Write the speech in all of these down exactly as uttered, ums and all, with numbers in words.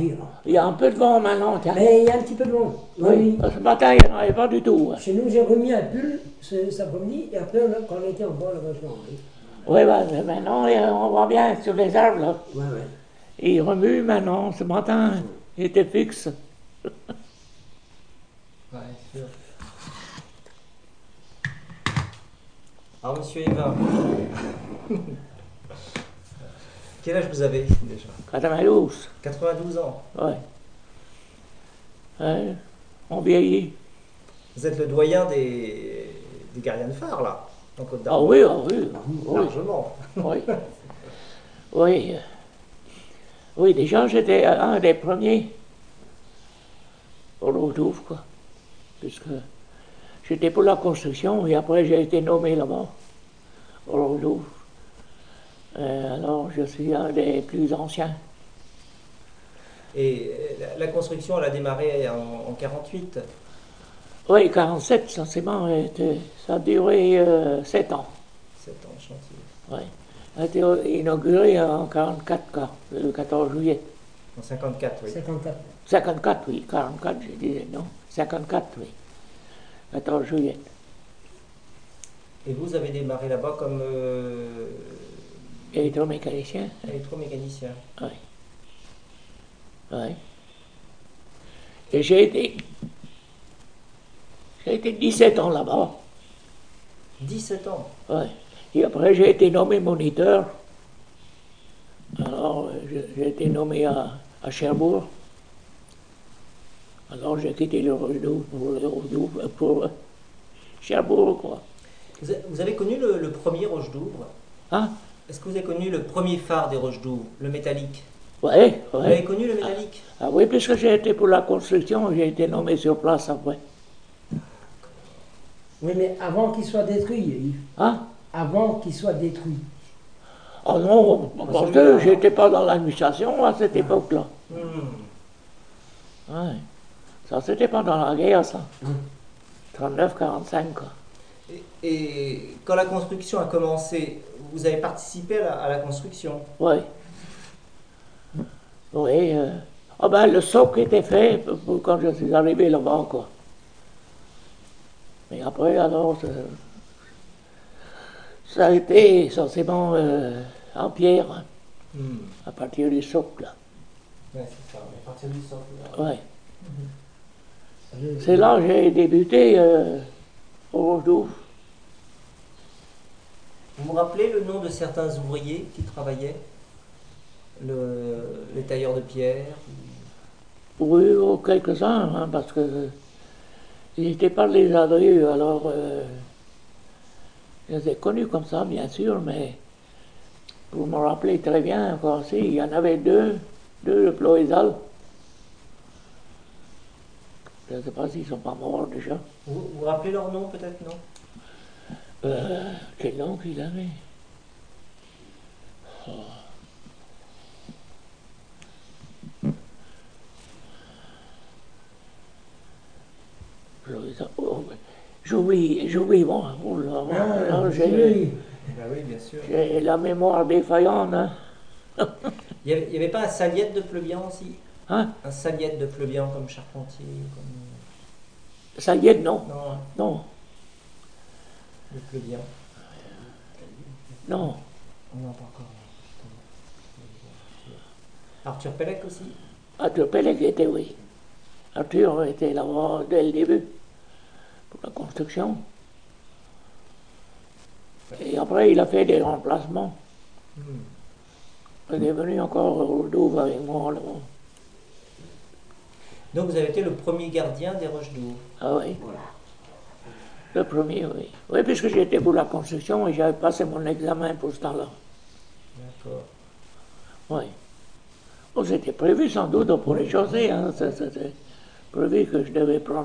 oui. Il y a un peu de vent maintenant, tiens. Mais il y a un petit peu de vent. Oui, oui. Ce matin, il n'y en avait pas du tout. Chez nous, j'ai remis un pull cet après-midi, et après, on a, quand on était en bas, on a changé. Oui, ben, maintenant, on voit bien sur les arbres, là. Ouais, ouais. Et il remue maintenant, ce matin, ouais. Il était fixe. Ouais, sûr. Alors, monsieur Yvain, quel âge vous avez déjà? quatre-vingt-douze. quatre-vingt-douze ans. Oui. Ouais. On vieillit. Vous êtes le doyen des, des gardiens de phare, là, en Côte d'Armor. Ah oui, ah oui, oui. Largement. Oui. Oui. Oui, déjà, j'étais un des premiers au Rodouf, quoi. Puisque j'étais pour la construction et après j'ai été nommé là-bas, au Rodouf. Alors, je suis un des plus anciens. Et la, la construction, elle a démarré en, en quarante-huit. Oui, quarante-sept, censément, ça a duré euh, sept ans. sept ans de chantier. Oui. Elle a été inaugurée en quarante-quatre, quoi, le quatorze juillet. En cinquante-quatre, oui. cinquante-quatre. cinquante-quatre, oui. quarante-quatre, je disais, non. cinquante-quatre, oui. quatorze juillet. Et vous avez démarré là-bas comme... Euh, électromécanicien. Électromécanicien. Oui. Oui. Et j'ai été... J'ai été dix-sept ans là-bas. dix-sept ans? Oui. Et après, j'ai été nommé moniteur. Alors, j'ai été nommé à, à Cherbourg. Alors, j'ai quitté le Rochedouvre pour, le pour Cherbourg, quoi. Vous, vous avez connu le, le premier Rochedouvre? Hein? Est-ce que vous avez connu le premier phare des Rochedouvre, le métallique? Oui, oui. Vous avez connu le métallique? Ah, ah oui, puisque j'ai été pour la construction, j'ai été nommé sur place après. Oui, mais avant qu'il soit détruit, Yves. Hein? Avant qu'il soit détruit. Oh non, parce que je n'étais pas dans l'administration à cette époque-là. Hmm. Ouais. Ça, c'était pas dans la guerre, ça. trente-neuf quarante-cinq, quoi. Et, et quand la construction a commencé, vous avez participé à la, à la construction? Oui. Oui. Euh... Oh ben, le socle était fait pour, pour quand je suis arrivé là-bas, quoi. Mais après, alors, ça, ça a été essentiellement euh, en pierre, hein, hmm. à partir du socle. Oui, c'est ça, à partir du socle. Oui. Mm-hmm. C'est là que j'ai débuté euh, au Rochedouvre. Vous vous rappelez le nom de certains ouvriers qui travaillaient? Le, les tailleurs de pierre? Oui, oh, quelques-uns, hein, parce que ils n'étaient pas les adreux, alors euh, je les ai connus comme ça, bien sûr, mais vous me rappelez très bien encore aussi, il y en avait deux, deux de Ploézal. Je ne sais pas s'ils ne sont pas morts déjà. Vous vous rappelez leur nom peut-être, non? Euh, quel nom qu'il avait? Oh. Oh, j'oublie, j'oublie, bon, oh là, Ah, là, j'ai, bah oui, bien sûr. J'ai la mémoire défaillante. Hein. Il n'y avait, avait pas un Saliette de Pleubian aussi? Hein? Un Saliette de Pleubian comme charpentier comme... Saliette, non. Non. Hein. Non. De Pleubian. Non. Non, pas encore. Arthur Pellec aussi? Arthur Pellec était, oui. Arthur était là-bas dès le début, pour la construction. Et après, il a fait des remplacements. Hmm. Il est venu encore au Rochedouvre avec moi là-bas. Donc vous avez été le premier gardien des Rochedouvre? Ah oui. Voilà. Le premier, oui. Oui, puisque j'étais pour la construction et j'avais passé mon examen pour ce temps-là. D'accord. Oui. Oh, c'était prévu sans doute pour les chaussées, hein. C'était prévu que je devais prendre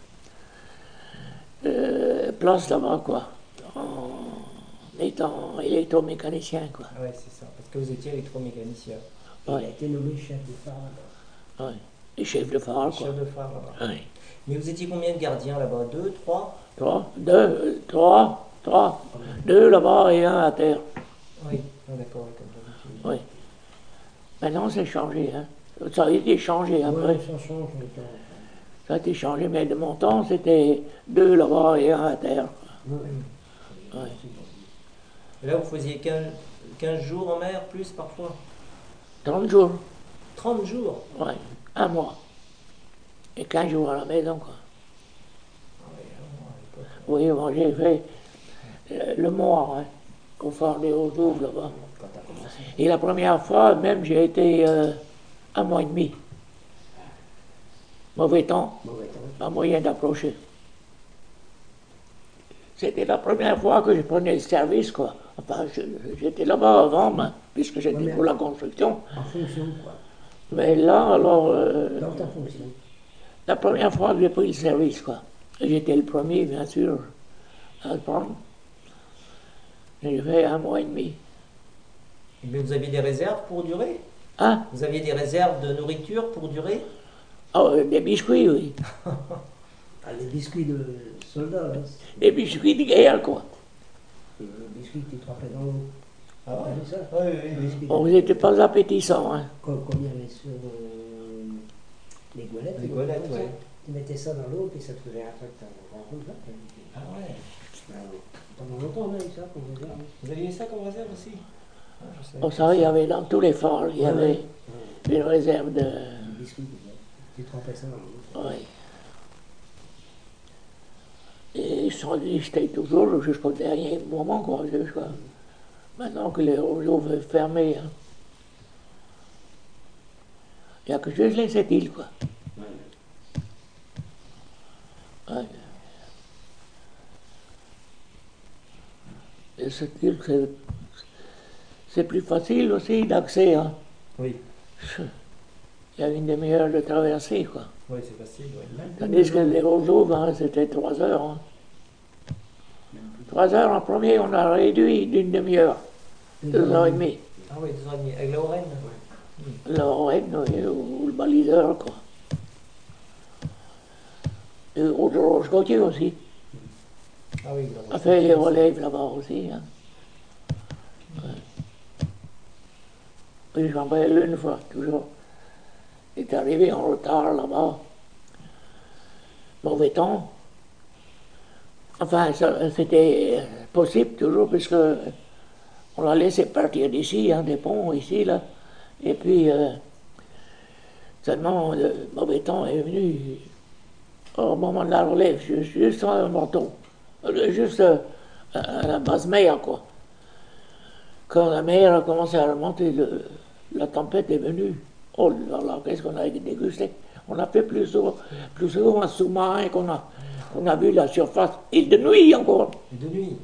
euh, place là-bas, quoi. En étant électromécanicien, quoi. Ah oui, c'est ça, parce que vous étiez électromécanicien. Il a été nommé chef de phare là-bas. Oui, et chef de phare, quoi. Chef de phare là-bas. Oui. Mais vous étiez combien de gardiens là-bas? Deux, trois? Trois, deux, trois, trois. Deux là-bas et un à terre. Oui, ah, d'accord, comme d'habitude. Oui. Maintenant, c'est changé, hein. Ça a été changé après. Ouais, ça change le temps. Ça a été changé, mais de mon temps, c'était deux là-bas et un à terre. Ouais. Ouais. Et là, vous faisiez quinze, quinze jours en mer, plus parfois trente jours, trente jours. ouais, un mois. Et quinze jours à la maison, quoi. Ah oui, un mois à l'époque. Oui, moi j'ai fait euh, le mois, hein, au phare des Hauts-Douves, là-bas. Quand t'as commencé. Et la première fois, même, j'ai été euh, un mois et demi. Mauvais temps, Mauvais temps. pas moyen d'approcher. C'était la première fois que je prenais le service, quoi. Enfin, je- j'étais là-bas avant, mais, puisque j'étais Ouais, mais- pour la construction. En fonction, quoi. Mais là, alors, euh, Dans ta fonction. la première fois que j'ai pris le service, quoi. J'étais le premier, bien sûr, à le prendre. J'ai fait un mois et demi. Mais vous aviez des réserves pour durer Hein? Vous aviez des réserves de nourriture pour durer Oh, des biscuits, oui. Ah, les biscuits de soldats, là. c'est- Des biscuits de guerre, quoi. Les biscuits que tu trempais dans l'eau. Ah ouais. T'as vu ça? Oui, oui, Les oui. biscuits Bon, ils n'étaient pas appétissants, hein. Comme comme il y avait sur euh, les goualettes. Les là, goualettes, comme ça. ouais. Tu mettais ça dans l'eau, puis ça te faisait un truc en rouge, là. Ah ouais. Ben, pendant longtemps, on a eu ça, qu'on faisait. hein. Vous aviez ça comme réserve aussi ah, je savais Bon, pas ça, il y avait dans tous les phares, il y Ouais, avait ouais. une réserve de... Les biscuits, tu trempais ça dans l'eau. Oui. Et ils se sont dit, j'étais toujours jusqu'au dernier moment, quoi. Jusqu'à... Maintenant que les roseaux veulent fermer, hein. Il n'y a que juste les cette île, quoi. Ouais. Et cette île, c'est, c'est plus facile aussi d'accès, hein. Oui, Il y a une demi-heure de traversée, quoi. oui c'est facile. Oui. Tandis que les roseaux, hein, c'était trois heures. Hein. Trois heures en premier, on a réduit d'une demi-heure, deux heures et demie. Ah oui, deux ans et demi. Avec la Lorraine Le Rennes ou le baliseur, quoi. Et autre Roche Gauthier aussi. Ah oui, On a fait les relèves là-bas aussi. Hein. Ouais. Et j'en vais une fois, toujours. Il est arrivé en retard là-bas. Mauvais temps. Enfin, ça, c'était possible toujours, puisque on l'a laissé partir d'ici, hein, des ponts ici, là. Et puis, euh, seulement, le mauvais temps est venu au moment de la relève, juste, juste sur un morceau, juste euh, à la basse mer, quoi. Quand la mer a commencé à remonter, le, la tempête est venue. Oh là là, qu'est-ce qu'on a dégusté? On a fait plus souvent, plus souvent un sous-marin qu'on a, qu'on a vu la surface, et de nuit encore. Et de nuit.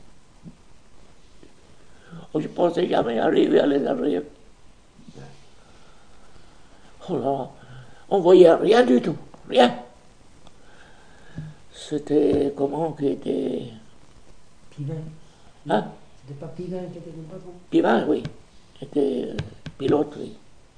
Je ne pensais jamais arriver à les arriver. Oh là, on voyait rien du tout, rien. C'était comment qui était... Pivin. Hein? C'était pas Pivin qui était le patron? Pivin, oui. C'était euh, pilote, oui.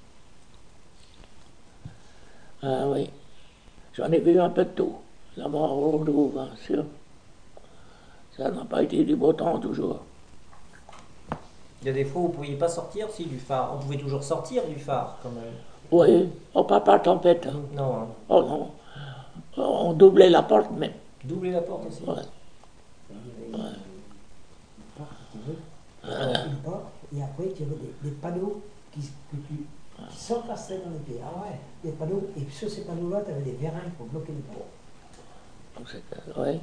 Ah oui. J'en ai vu un peu de tout. Là-bas, on retrouve, bien sûr. Ça n'a pas été du beau temps toujours. Il y a des fois où vous ne pouviez pas sortir si du phare. On pouvait toujours sortir du phare quand même. Oui, oh, pas par tempête. Hein. Non, hein. Oh non. On doublait la porte même. Doubler la porte aussi. Ouais. Il y avait une porte, si tu veux. Une porte, et après, tu avais des, des panneaux qui, que tu, qui s'encastraient dans les pieds. Ah ouais, des panneaux, et sur ces panneaux-là, tu avais des vérins pour bloquer les portes. Donc c'était- ouais.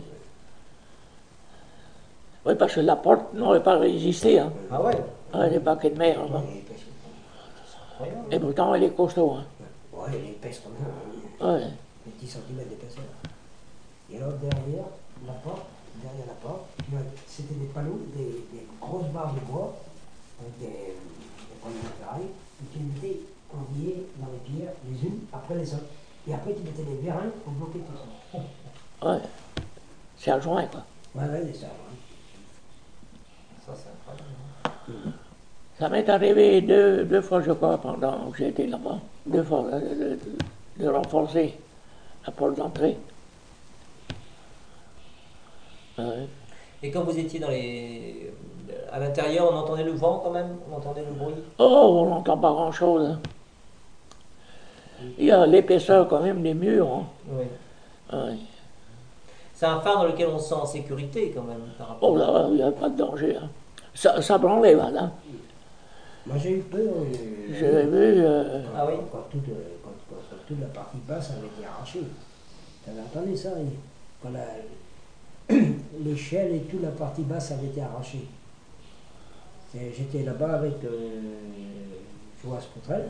Oui, parce que la porte n'aurait pas résisté. Hein. Ah ouais. Ouais, les paquets de mer là-bas. Et épaisse. Incroyable. Et pourtant, elle est costaud. Hein. Ouais, elle est épaisse comme ça, hein. Ouais. Des dix centimètres d'épaisseur. Et alors derrière la porte, derrière la porte, tu as- c'était des panneaux, des, des grosses barres de bois, avec des, des panneaux de ferraille, et tu mettais enviés dans les pierres, les unes après les autres. Et après tu mettais des vérins pour bloquer tout ça. Ouais. C'est à joint, quoi. Ouais, ouais, c'est ça. hein. Ça, c'est incroyable. Ça m'est arrivé deux, deux fois, je crois, pendant que j'ai été là-bas. Deux fois, de, de- de renforcer la porte d'entrée. Ouais. Et quand vous étiez dans les... à l'intérieur, on entendait le vent quand même? On entendait le bruit? Oh, on n'entend pas grand-chose. Hein. Il y a l'épaisseur quand même des murs. Hein. Oui. Ouais. C'est un phare dans lequel on se sent en sécurité quand même. Par rapport Oh là, il n'y a pas de danger. Hein. Ça, ça branlait, voilà. Moi j'ai eu peur. euh, J'ai vu. Euh, quand, Ah oui. quand, toute, euh, quand, quand- quand toute la partie basse avait été arrachée. Tu avais entendu ça hein, quand la- l'échelle et toute la partie basse avait été arrachée. C'est- J'étais là-bas avec euh, Joas Poutrel.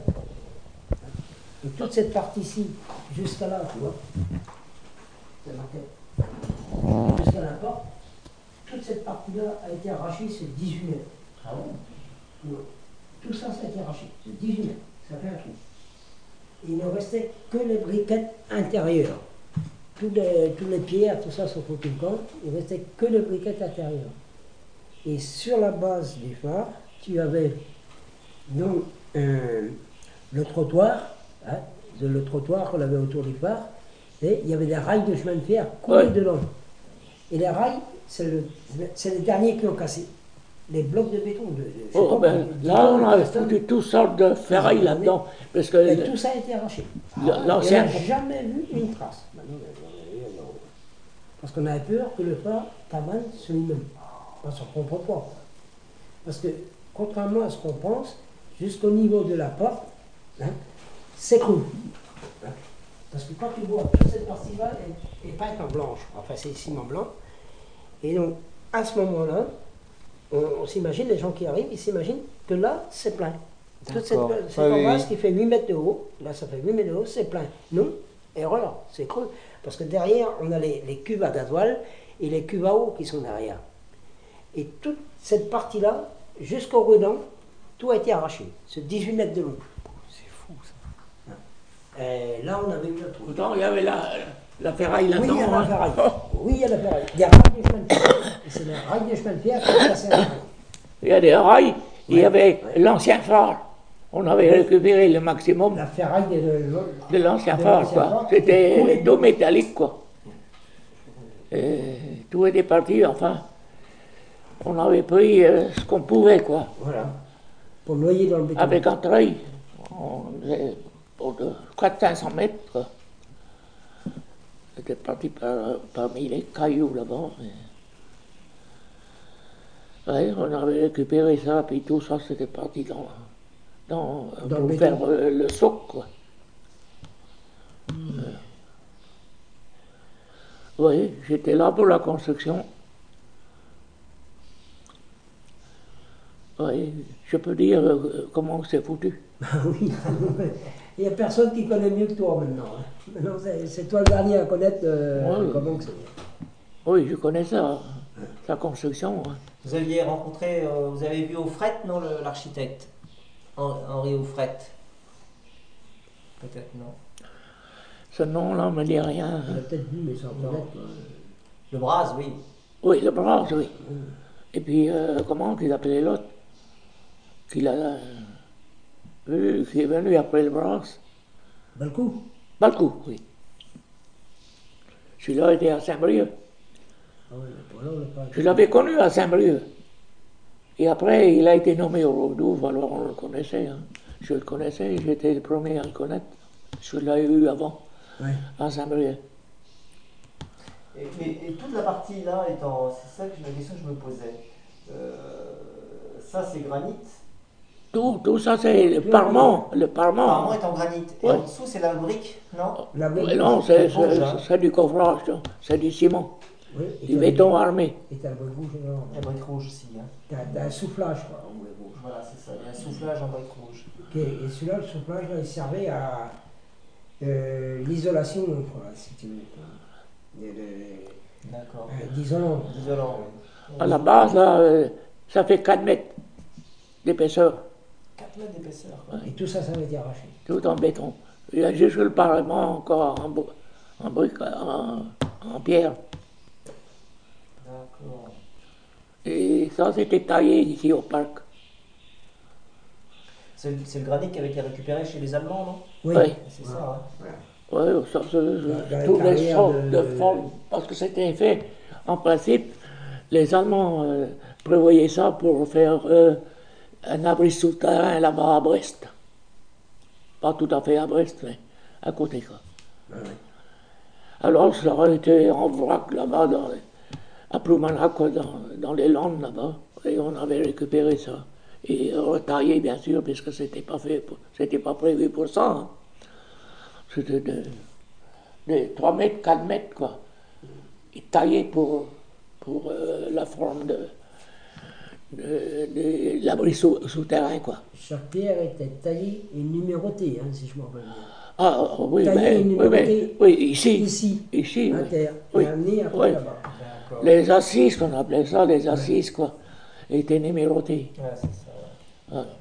Et toute cette partie-ci, jusqu'à là, tu vois, c'est marqué, jusqu'à la porte, toute cette partie-là a été arrachée, c'est dix-huit mètres. Ah bon? Non. Tout ça, ça a été arraché. C'est dix-huit mètres. Ça fait un trou. Il ne restait que les briquettes intérieures. Tous les, tous les pierres, tout ça sont foutus le camp. Il ne restait que les briquettes intérieures. Et sur la base du phare, tu avais donc euh, le trottoir, hein, le trottoir qu'on avait autour du phare, et il y avait des rails de chemin de fer coulés Ouais. dedans. Et les rails, c'est le, c'est les derniers qui ont cassé. Les blocs de béton. De, de- je sais oh, pas, ben, de- là, on de- avait de- foutu toutes sortes de ferrailles là-dedans. Parce que Et tout ça a été arraché. Le- Ah, l'ancien- et on n'a jamais vu une trace. Ben non, ben non, ben non. Parce qu'on avait peur que le phare t'amène sur lui-même, pas son propre poids. Parce que, contrairement à ce qu'on pense, jusqu'au niveau de la porte, hein, c'est cru. Hein. Parce que quand tu vois toute cette partie-là est, est peinte en blanche, enfin c'est ciment blanc, et donc à ce moment-là, on, on s'imagine, les gens qui arrivent, ils s'imaginent que là, c'est plein. Toute cette, D'accord. cette Ah oui, base oui. qui fait huit mètres de haut, là ça fait huit mètres de haut, c'est plein. Non, erreur, c'est creux. Parce que derrière, on a les, les cuves à gasoil et les cuves à eau qui sont derrière. Et toute cette partie-là, jusqu'au redans, tout a été arraché. C'est dix-huit mètres de long. C'est fou ça. Et là, on avait eu le trou. pourtant, il y avait la, la ferraille Oui, là-dedans. il y a la hein. ferraille. Oui, il y a la ferraille. Il y a rails de chemin de fer. Et c'est les rails de chemin de fer qui ont cassé la ferraille. Il y a des rails, il y Ouais, avait ouais. l'ancien phare. On avait récupéré le maximum La ferraille de, de, de l'ancien de phare, l'ancien quoi. phare était C'était coulée dos métallique, quoi. Et tout était parti, enfin. On avait pris euh, ce qu'on pouvait, quoi. Voilà. Pour noyer dans le béton. Avec un treuil, on faisait pour de quatre cents à cinq cents mètres, quoi. C'était parti par, parmi les cailloux là-bas. mais- Ouais, on avait récupéré ça, puis tout ça, c'était parti dans, dans, Dans pour le faire béton. euh, le soc, quoi. Euh. Oui, j'étais là pour la construction. Oui, je peux dire euh, comment c'est foutu. Ah oui. Il n'y a personne qui connaît mieux que toi maintenant. hein. Maintenant, c'est c'est toi le dernier à connaître euh, Ouais. comment que c'est. Oui, je connais ça, la construction. hein. Vous aviez rencontré, euh, vous avez vu Offret, non, le- l'architecte Hen- Henri Offret. Peut-être non. Ce nom-là me dit rien. Il a peut-être vu, mais sans Non. connaître. quoi. Le Braz, oui. Oui, le bras, oui. Et puis, euh, comment qu'il appelait l'autre Qu'il a euh, vu, qui est venu après le bras Balcou. Balcou, oui. Celui-là était à Saint-Brieuc. Ah ouais, mais pour là, on l'a pas. Je l'avais connu à Saint-Brieuc. Et après, il a été nommé au Rodouve, alors on le connaissait. hein. Je le connaissais, j'étais le premier à le connaître. Je l'avais eu avant, Ouais. à Saint-Brieuc. Et, et- et toute la partie là étant, c'est ça que la question que je me posais. Euh, ça c'est granit. Tout, tout ça, c'est le parement. Le parement. Apparemment est en granit. Et Ouais. en dessous c'est la brique, non? La Ouais, brique. non, c'est c'est rouge, c'est- hein. c'est du coffrage, ça. C'est du ciment, Oui, et du t'as- béton armé. Et t'as le brique rouge alors. La brique rouge aussi. Hein. T'as t'as un soufflage, quoi, en brique rouge. Voilà, c'est ça. Il y a un soufflage en brique rouge. Ok, et celui-là, le soufflage, là, il servait à euh, l'isolation, quoi, si tu veux. De- de- D'accord. euh, D'isolant. Isolant, oui. À la base, là, euh, ça fait quatre mètres d'épaisseur, quatre mètres d'épaisseur. quoi. Et tout ça, ça avait été arraché. tout en béton. Il y a juste le parlement encore en, br- en brique, en, en pierre. D'accord. Et ça, c'était taillé ici au parc. C'est le- c'est le granit qui avait été récupéré chez les Allemands, non? Oui. Oui. C'est ça, hein. Oui, ça, c'est dans les toutes les carrières sortes de- de, formes. Parce que c'était fait, en principe, les Allemands euh, prévoyaient ça pour faire euh, un abri souterrain là-bas à Brest. Pas tout à fait à Brest, mais à côté, quoi. Ouais, ouais. Alors, ça aurait été en vrac là-bas, dans les- à Ploumanac, quoi, dans, dans les Landes là-bas, et on avait récupéré ça. Et retaillé, bien sûr, puisque c'était pas fait, pour- c'était pas prévu pour ça. Hein. C'était de, de trois mètres, quatre mètres, quoi. Et taillé pour, pour euh, la forme de, de, de l'abri sou- souterrain, quoi. Chaque pierre était taillée et numérotée, hein, si je me rappelle bien. Ah oui, Taillé mais, et oui, numéroté mais, oui, ici, ici, ici, à oui. terre, Oui, et amené après oui. là-bas. D'accord. Les assises, qu'on appelait ça, les assises, quoi, étaient numérotées. Ouais, c'est ça. Ouais. Ouais.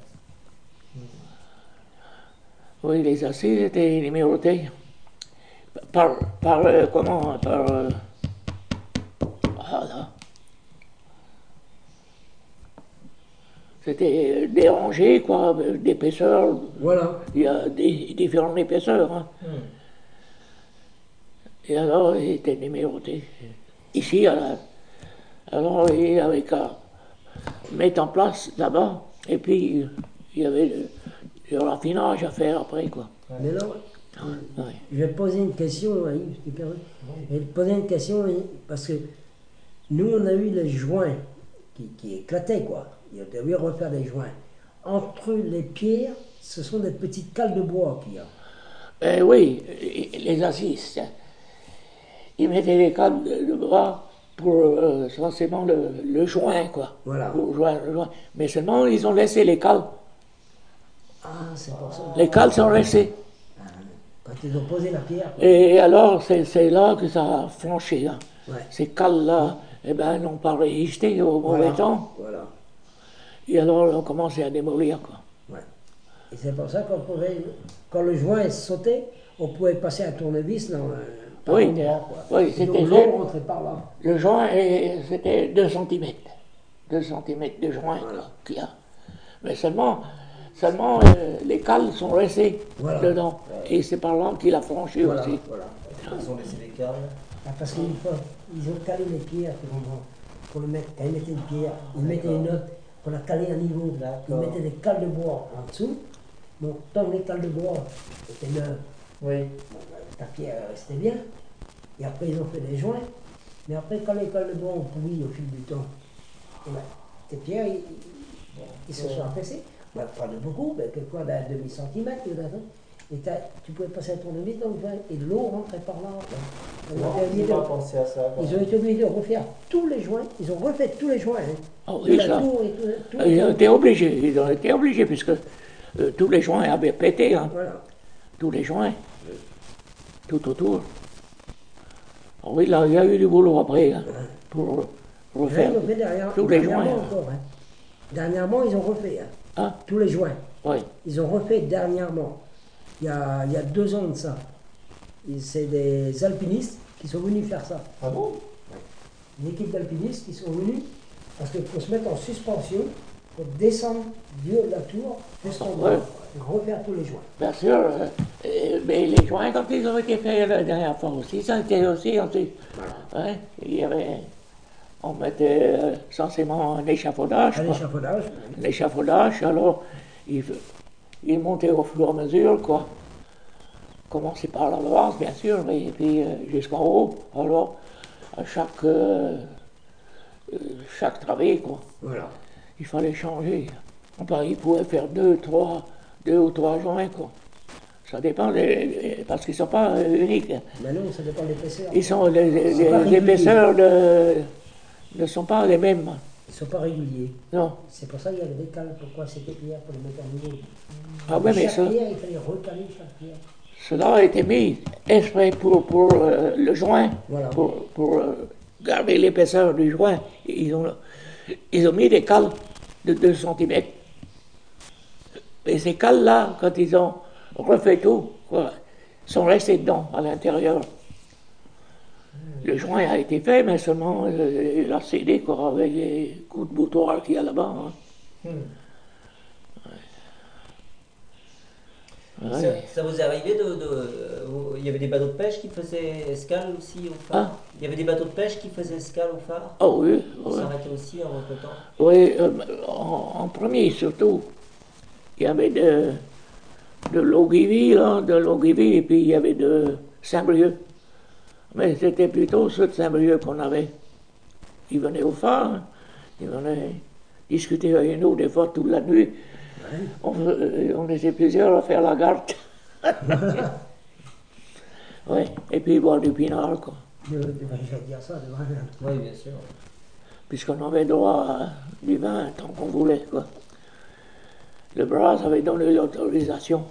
Oui, les assises étaient numérotées. Par, par euh, comment, par, euh, ah là. C'était des rangées, quoi, d'épaisseur. Voilà. Il y a des différentes épaisseurs, hein. Hmm. Et alors, il était numéroté. Ici, alors, alors il y avait qu'à mettre en place là-bas, et puis il y avait le, le raffinage à faire après, quoi. Mais là, Ouais. je vais poser une question à Yves, si tu permets. Je vais te poser une question, Yves, parce que nous, on a eu les joints qui, qui éclataient, quoi. Il devait refaire des joints. Entre les pierres, ce sont des petites cales de bois qu'il y a. Ben oui, les assises, tiens. Ils mettaient les câbles de, de bras pour euh, essentiellement le, le joint, quoi. Voilà. Pour joindre le joint. Mais seulement, ils ont laissé les cales. Ah, c'est pour ça. Les cales sont restés. Ah, quand ils ont posé la pierre, quoi. Et alors, c'est c'est là que ça a flanché. Hein. Ouais. Ces cales-là, eh ben, n'ont pas résisté au mauvais Voilà. temps. Voilà. Et alors, on a commencé à démolir, quoi. Ouais. Et c'est pour ça qu'on pouvait, quand le joint sautait, on pouvait passer un tournevis dans le par Oui, endroit, quoi. oui, Et c'était donc, fait. l'eau rentrait par là. Le joint, eh, c'était deux centimètres. deux centimètres de joint, Voilà. quoi, qu'il y a. Mais seulement, seulement euh, les cales sont restées Voilà. dedans. Et c'est par là qu'il a franchi Voilà. aussi. Voilà. Ils ont laissé les câbles. Ah, parce qu'ils ils ont calé les pierres pour, pour le mettre. Quand ils mettaient une pierre, ils mettaient une autre pour la caler à niveau. Ils D'accord. mettaient des cales de bois en dessous. Donc, tant que les cales de bois étaient neuves, Oui. ta pierre restait bien. Et après, ils ont fait des joints. Mais après, quand les cales de bois ont pourri au fil du temps, eh ben, tes pierres, ils, ils se sont affaissés. Ben, pas de beaucoup, mais quelquefois d'un demi-centimètre. Et t'as- tu pouvais passer un tournevis dans le joint et l'eau rentrait par là. On Non, avait j'ai obligé pas de- pensé à ça. quoi. Ils ont été obligés de refaire tous les joints. Ils ont refait tous les joints. Hein. Ah De oui, la ça. tour et tout. tout- Ils ont été obligés, ils ont été obligés, puisque euh, tous les joints avaient pété, hein. Voilà. Tous les joints, tout autour. Ah oui, là, il y a eu du boulot après, hein, pour Là, refaire ils ont fait derrière, tous les dernièrement joints. hein. encore. Hein. Dernièrement, ils ont refait. Hein. Hein? Tous les joints. Oui. Ils ont refait dernièrement. Il y a, il y a deux ans de ça. Et c'est des alpinistes qui sont venus faire ça. Ah bon? Une équipe d'alpinistes qui sont venus parce qu'il faut se mettre en suspension pour descendre du haut de la tour jusqu'en bas. Ouais. Et refaire tous les joints. Bien sûr, euh, euh, mais les joints, quand ils ont été faits la dernière fois aussi, ça a été aussi ensuite. Ouais, il y avait, on mettait euh, censément un échafaudage. À quoi. l'échafaudage. Un échafaudage, alors il, il montait au fur et à mesure, quoi. Commencer par la base, bien sûr, et puis euh, jusqu'en haut. Alors, à chaque, euh, euh, chaque travée, quoi, Voilà. il fallait changer. Enfin, il pouvait faire deux, trois, deux ou trois joints, quoi. Ça dépend, des- des- parce qu'ils ne sont pas euh, uniques. hein. Mais non, ça dépend de l'épaisseur. Ils sont, les, les- C'est pas les régulier. épaisseurs ne, ne sont pas les mêmes. Ils ne sont pas réguliers. Non. C'est pour ça qu'il y avait des cales. Pourquoi c'était pierre pour les mettre à niveau. Ah ouais, mais chaque ça, pierre, il fallait recaler chaque pierre. cela a été mis exprès pour, pour euh, le joint, Voilà. pour, pour euh, garder l'épaisseur du joint. Ils ont, ils ont mis des cales de deux centimètres. Et ces cales-là, quand ils ont refait tout, quoi, sont restés dedans, à l'intérieur. Le joint a été fait, mais seulement euh, il a cédé, quoi, avec les coups de boutoir qu'il y a là-bas. hein. Hmm. Ouais. Ça, ça vous est arrivé de, de- vous- Il y avait des bateaux de pêche qui faisaient escale aussi au phare. Ah. Il y avait des bateaux de pêche qui faisaient escale au phare. Oh oui, On oui. s'arrêtait aussi en votre temps. Oui, euh, en, en premier surtout, il y avait de, de Longivy, là, de Longivy, et puis il y avait de Saint-Brieuc. Mais c'était plutôt ceux de Saint-Brieuc qu'on avait. Ils venaient au phare, hein. Ils venaient discuter avec nous des fois toute la nuit. Ouais. On, euh, on était plusieurs à faire la garde. Ouais. Et puis boire du pinard, quoi. Je vais dire ça devant elle. Oui, bien sûr. Puisqu'on avait droit à du vin tant qu'on voulait, quoi. Le Bras avait donné l'autorisation.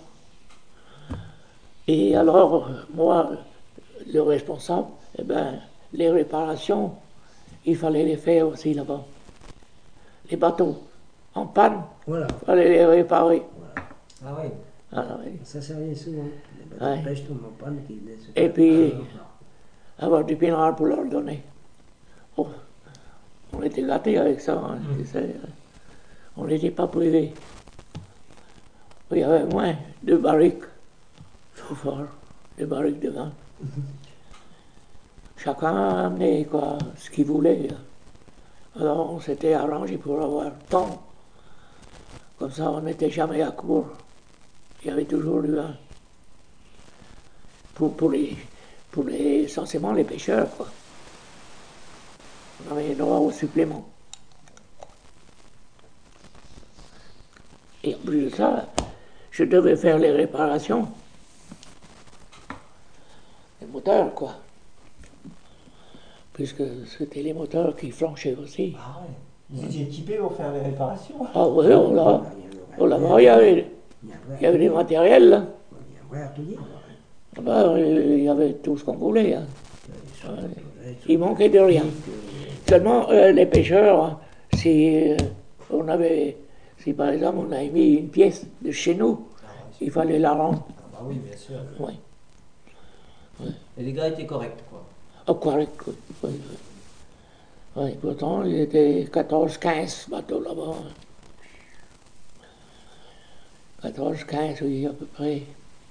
Et alors, moi, le responsable, eh ben, les réparations, il fallait les faire aussi là-bas. Les bateaux en panne, Voilà. il fallait les réparer. Ah oui. Alors, oui. Ça servait souvent. Les bateaux Ouais. de pêche tombent en panne. Qui Et puis, avoir du pinard pour leur donner. Oh, on était gâtés avec ça, hein, tu sais. On n'était pas privés. Il y avait moins de barriques, sauf fort, de barriques de vin. Chacun amenait quoi, ce qu'il voulait. Alors on s'était arrangé pour avoir tant. Comme ça, on n'était jamais à court. Il y avait toujours du vin. Pour, pour, les, pour les, essentiellement les pêcheurs, quoi. On avait droit au supplément. Et en plus de ça, je devais faire les réparations. Les moteurs, quoi. Puisque c'était les moteurs qui flanchaient aussi. Ah ouais. Vous étiez équipés pour faire les réparations? Ah oui, on l'a. Oh là-bas, il y avait, il y avait des matériels, là. Il y a un vrai atelier. Ah ben, il y avait tout ce qu'on voulait. Hein. Il manquait de rien. Seulement, euh, les pêcheurs, hein, si euh, on avait, si par exemple on avait mis une pièce de chez nous, il fallait la rendre. Ah bah oui, bien sûr. Oui. Et les gars étaient corrects, quoi. Ah, correct, oui. Oui, oui. Oui, pourtant, il était quatorze quinze bateaux là-bas. quatorze quinze, oui, à peu près.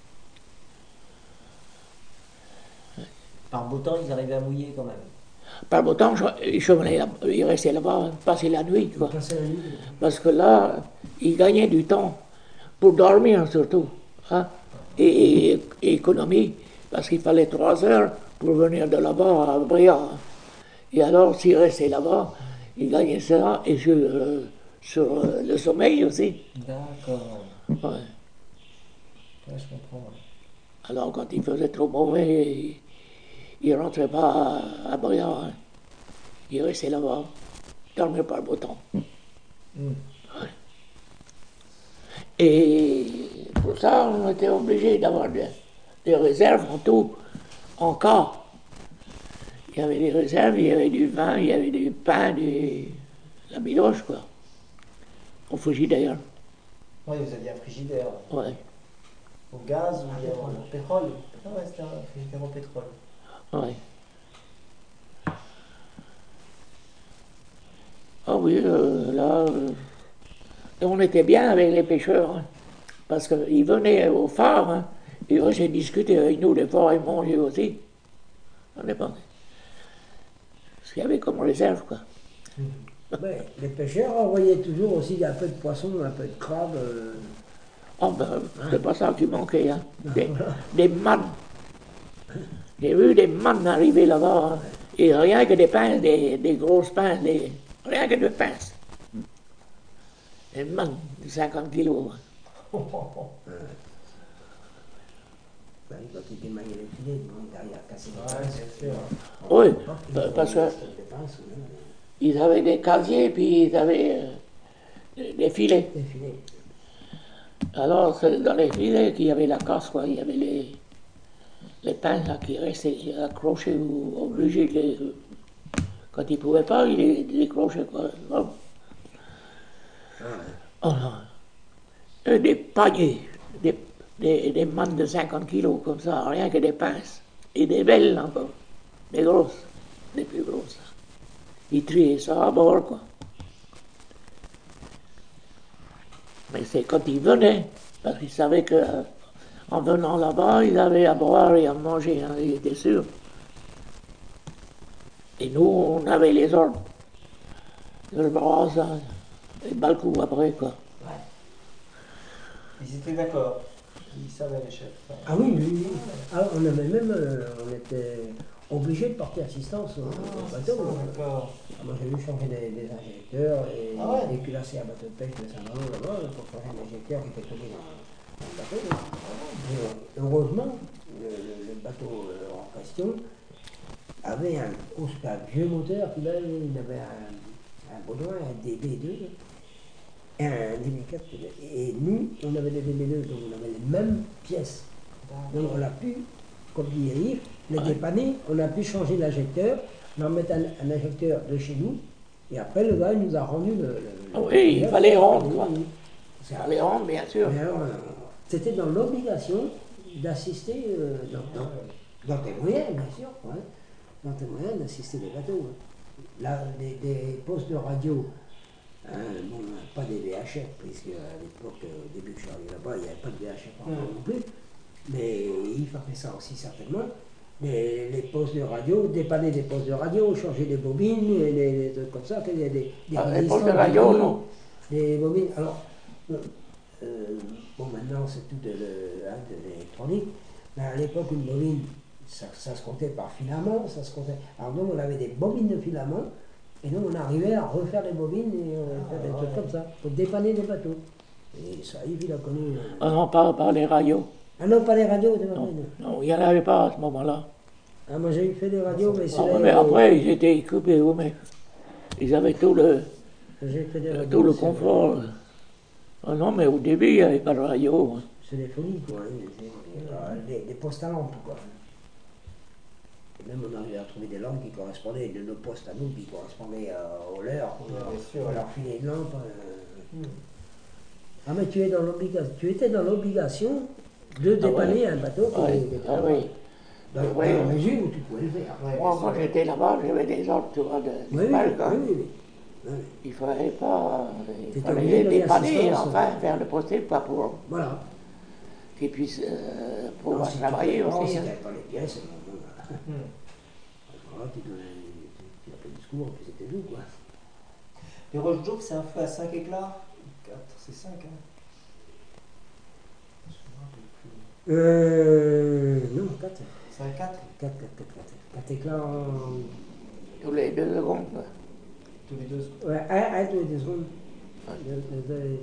Par beau temps, ils arrivaient à mouiller quand même. Par beau temps, je, je venais là, il restait là-bas, passer la nuit, quoi. Passer la nuit. Parce que là, il gagnait du temps pour dormir surtout, hein, et, et- et économie, parce qu'il fallait trois heures pour venir de là-bas à Briand. Et alors, s'il restait là-bas, il gagnait ça, et sur, euh, sur euh, le sommeil aussi. D'accord. Ouais. Ouais, je comprends. Ouais. Alors, quand il faisait trop mauvais, il ne rentrait pas à, à Briand. Hein. Il restait là-bas, dormait par beau temps. Hmm. Et pour ça, on était obligé d'avoir des, des réserves en tout, en cas. Il y avait des réserves, il y avait du vin, il y avait du pain, du, la biloche, quoi. Au frigidaire. Oui, vous aviez un frigidaire. Ouais. Au gaz ou bien au pétrole? Ah ouais, c'était un frigidaire au pétrole. Ouais. Ah oui, euh, là, euh, on était bien avec les pêcheurs, hein, parce qu'ils venaient au phare, hein, ils venaient discuter avec nous, des fois ils mangeaient aussi. On est pas. Ce qu'il y avait comme réserve, quoi. Ouais, les pêcheurs envoyaient toujours aussi un peu de poisson, un peu de crabe. euh, Oh ben, c'est pas ça qui manquait, hein. Des, des mannes. J'ai vu des mannes arriver là-bas, hein, et rien que des pinces, des, des grosses pinces, des, rien que des pinces. Des mannes de cinquante kilos. Hein. ben, quand ils démaillent les filets, ils vont derrière casser les Ouais, pinces. bien sûr. Oui, Ils euh, vont parce que mettre des pinces, oui, ils avaient des casiers, puis ils avaient euh, des- des filets. des filets. Alors, c'est dans les filets qu'il y avait la casse, quoi. Il y avait les, les pinces là, qui restaient accrochés ou obligés de les. Quand ils ne pouvaient pas, ils les décrochaient, quoi. Bon. Alors, et des paniers, des, des, des mannes de cinquante kilos, comme ça, rien que des pinces. Et des belles encore, des grosses, des plus grosses. Ils triaient ça à bord, quoi. Mais c'est quand ils venaient, parce qu'ils savaient que euh, en venant là-bas, ils avaient à boire et à manger, hein, ils étaient sûrs. Et nous, on avait les ordres. Le bras, ça, et bas le coup après, quoi. Ils étaient d'accord. Ils savaient les chefs. Enfin, Ah oui, oui, oui. Ah, on avait même, euh, on était obligé de porter assistance au, au ah, bateau. c'est ça, hein. d'accord. Moi j'ai dû changer des, des injecteurs et Ah ouais. et culasser un bateau de pêche de Saint-Malo là-bas pour changer un injecteur qui était tombé dans, dans le bateau. Et, euh, heureusement, le, le- le bateau euh, en question avait un, un vieux moteur qu'il avait, il avait un, un Baudouin, un D B deux, et un D B quatre. Et nous, on avait des D B deux, donc on avait les mêmes pièces. Donc on a pu, comme dit Yves, les dépanner, on a pu changer l'injecteur, leur mettre un, un injecteur de chez nous, et après le gars il nous a rendu le. le- le- Oui, il le- fallait rendre, oui, quoi. oui. Il fallait rendre, bien sûr. Mais alors, euh, c'était dans l'obligation d'assister, euh, dans, dans, dans tes moyens, bien sûr, ouais, dans tes moyens d'assister les bateaux. Ouais. Là, des, des postes de radio, hein, bon, pas des V H F, puisque à l'époque, euh, au début que je suis arrivé là-bas, il n'y avait pas de V H F encore Mm. non plus, mais il fallait ça aussi certainement. Les, les postes de radio, dépanner des postes de radio, changer des bobines, et les, les trucs comme ça, qu'il y a des, des Ah, les résistances, postes de radio, des- non. des bobines. Alors, euh, euh, bon, maintenant c'est tout de, de- hein, de l'électronique, mais à l'époque, une bobine, ça, ça se comptait par filament, ça se comptait. Alors, nous, on avait des bobines de filament, et nous, on arrivait à refaire les bobines et on fait des trucs comme ça, pour dépanner des bateaux. Et ça, Yves, il a connu. euh, Ah non, pas, pas les radios. Ah non, pas les radios, de ma Non, peine. non, il n'y en avait pas à ce moment-là. Ah, moi, j'ai fait des radios, mais Ah, c'est ouais, mais après, ils étaient équipés, oui, mais ils avaient tout le, j'ai fait des tout radios. le c'est- confort. Ah non, mais au début, il n'y avait pas de radio. hein. C'est des folies, quoi. hein, c'est- euh, Des, des postes à lampe, quoi. Et même on arrivait à trouver des lampes qui correspondaient, de nos postes à nous, qui correspondaient euh, aux leurs. Ouais, On bien sûr. leur- on leur filait une lampe. euh. Mm. Ah, mais tu, es dans l'obligation, tu étais dans l'obligation de dépanner ouais. un bateau qui Ouais, était ah oui. dans, dans Ouais. la mesure où tu pouvais le faire. Ouais, Moi, bien quand sûr. j'étais là-bas, j'avais des ordres, tu vois, de, Oui, oui, mal, oui, quoi. oui, oui. Oui, oui. Il fallait pas, il T'étais fallait obligé de les donner dépanner, assistance. enfin, faire le possible, pas pour Voilà. qu'ils puissent euh, pouvoir Alors, si tu travailler pouvais pas, aussi. si hein. t'avais pas les pièces, bon, bon, voilà. Mm. Voilà, tu donnais, tu appelais le secours, et puis c'était tout, quoi. Les roches d'eau, c'est un feu à cinq éclats quatre, c'est cinq, hein. Je me rappelle plus. Euh. Non, quatre. C'est un quatre quatre, quatre, quatre, quatre. quatre éclats en. Tous les deux secondes. quoi. tous les deux. Ouais, un, un tous les deux secondes. Le- le- le-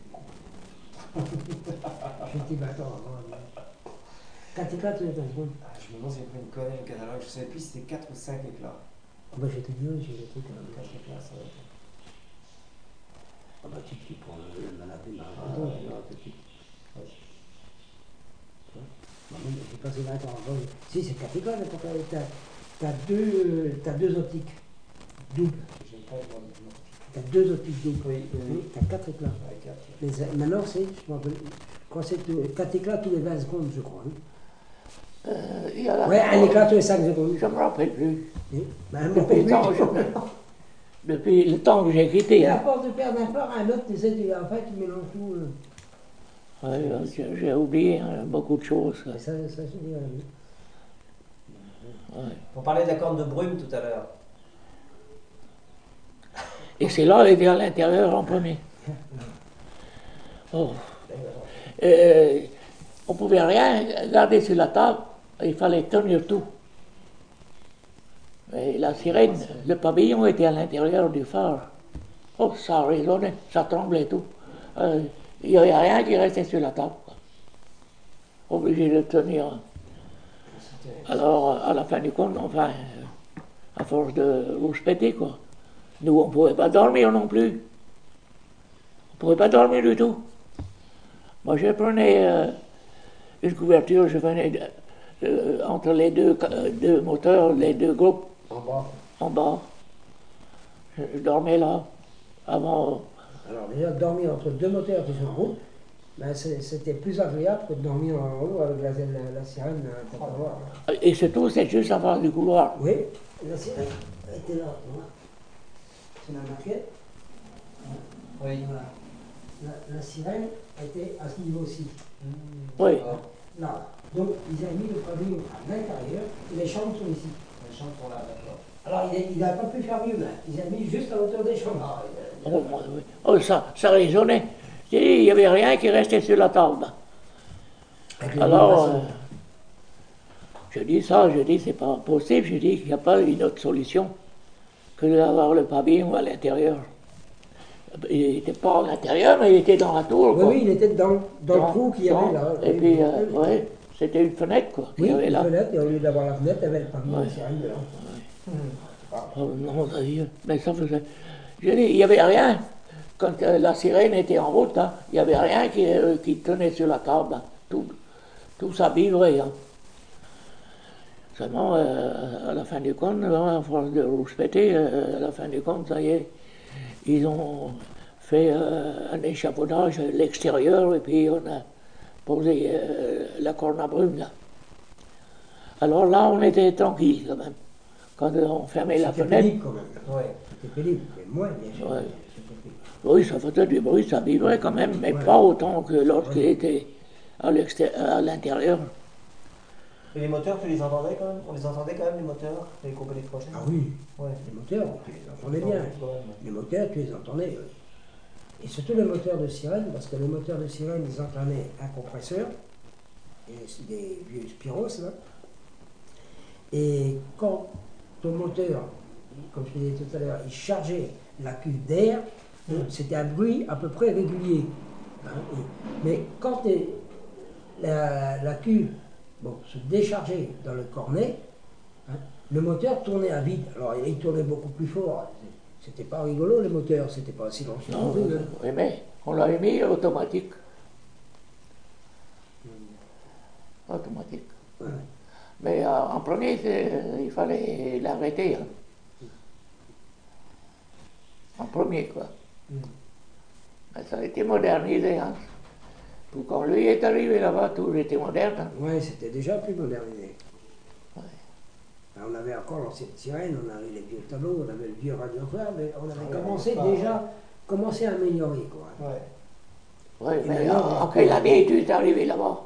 J'étais battant avant. quatre éclats tous les deux secondes. Ah, je me demande si j'ai pris une connerie au catalogue, je ne savais plus si c'était quatre ou cinq éclats. Ah bah, j'étais bien, j'ai des trucs. euh, quatre éclats, ça va être. Ah bah, tu, tu prends le, le maladie, mais Ah, attends, ouais. tu vois, tout de suite. Ouais. Bah, moi, j'ai passé vingt ans avant. Si, c'est quatre éclats, mais pourquoi t'as, t'as deux, t'as deux optiques doubles. J'ai pas le droit de dire. T'as deux optiques doubles. Oui, oui, oui. T'as quatre éclats. Ouais, quatre. Les- maintenant, c'est, je me rappelle, quand c'est euh, quatre éclats tous les vingt secondes, je crois. Hein. Euh, il y a la- Ouais, un éclat tous les cinq secondes. Je ne me rappelle plus. Oui. Ben, un Depuis le, temps, peu je- depuis le temps que j'ai quitté. Et à hein. force de perdre un fort, un autre, tu sais, tu, en fait, tu mélanges tout. euh. Ouais, euh, j'ai j'ai oublié hein, beaucoup de choses. Et ça, ça se dit, voilà. Ouais. On parlait de la corne de brume tout à l'heure. Et c'est là, elle était à l'intérieur en premier. Oh. Euh, on ne pouvait rien garder sur la table, il fallait tenir tout. Et la sirène, le pavillon était à l'intérieur du phare. Oh, ça résonnait, ça tremblait tout. Euh, Il n'y avait rien qui restait sur la table. quoi. Obligé de tenir. Alors, à la fin du compte, enfin, euh, à force de rouge péter, quoi. Nous, on ne pouvait pas dormir non plus. On ne pouvait pas dormir du tout. Moi, je prenais euh, une couverture, je venais de- euh, entre les deux, euh, deux moteurs, les deux groupes En bas. en bas. Je, je dormais là, avant. Alors, déjà, dormir entre deux moteurs qui se regroupent, ben, c'est- c'était plus agréable que de dormir en haut avec la, la, la sirène euh, pour avoir. Et surtout, c'est juste en face du couloir. Oui, la sirène était là, tu vois. C'est la maquette. Oui. Voilà. La, la sirène était à ce niveau-ci. Oui. Là. Donc, ils avaient mis le pavillon à l'intérieur et les chambres sont ici. Les chambres sont là, d'accord. Alors, il n'a pas pu faire mieux, là. Ils avaient mis juste à hauteur des chambres. Oh, moi, oui. Oh, ça, ça résonnait. Je dis, il n'y avait rien qui restait sur la table. Avec les Alors, vibrations. euh, je dis ça, je dis c'est pas possible, je dis qu'il n'y a pas une autre solution que d'avoir le pavillon à l'intérieur. Il n'était pas à l'intérieur, mais il était dans la tour. Oui, Quoi. oui, il était dans, dans Dans- le trou qu'il y dans- avait là. Et Oui, puis, oui, euh, oui. ouais, c'était une fenêtre quoi, qu'il Oui, y avait une là. fenêtre, et au lieu d'avoir la fenêtre, il y avait le pavillon Ouais. de sirène dedans. Oh, non, Dieu. Mais ça faisait. Je dis, il n'y avait rien. Quand euh, la sirène était en route, hein, il n'y avait rien qui, euh, qui tenait sur la table. Hein. Tout, tout ça vibrait. Hein. Seulement, euh, à la fin du compte, à force de rouspéter, euh, à la fin du compte, ça y est, ils ont fait euh, un échafaudage à l'extérieur et puis on a posé euh, la corne à brume là. Alors là, on était tranquille quand même. Quand on fermait la C'était fenêtre. pénible quand même. Ouais. C'était pénible, mais moins bien sûr. Ouais. C'était pénible. Oui, ça faisait du bruit, ça vibrait quand même, mais Ouais. pas autant que lorsqu'il Ouais. était à l'exté- à l'intérieur. Et les moteurs, tu les entendais quand même? On les entendait quand même, les moteurs, les compagnies de projet? Ah oui, Ouais. les moteurs, tu les entendais bien. Quand même. Les moteurs, tu les entendais. oui. Et surtout les moteurs de sirène, parce que les moteurs de sirène, ils entraînaient un compresseur, et c'est des vieux Spiros là. Et quand ton moteur, comme je te disais tout à l'heure, il chargeait la cuve d'air, c'était un bruit à peu près régulier. hein. Et- mais quand t'es- la, la cuve bon, se déchargeait dans le cornet, hein, le moteur tournait à vide. Alors il tournait beaucoup plus fort. C'était pas rigolo les moteurs, c'était pas silencieux. Non, non plus, hein. oui, mais on l'avait mis automatique. Automatique. Ouais. Mais euh, en premier, c'est- il fallait l'arrêter. hein. En premier, quoi. Mm. Mais ça a été modernisé. Hein. Pour quand lui est arrivé là-bas, tout était moderne. hein. Ouais, c'était déjà plus modernisé. Ouais. Alors, on avait encore l'ancienne sirène, on avait les vieux tableaux, on avait le vieux radiophare, mais on avait Ouais, commencé pas- déjà commencé à améliorer quoi. Ouais. Oui, Et mais maintenant, en, on en a- quelle année tu es arrivé là-bas?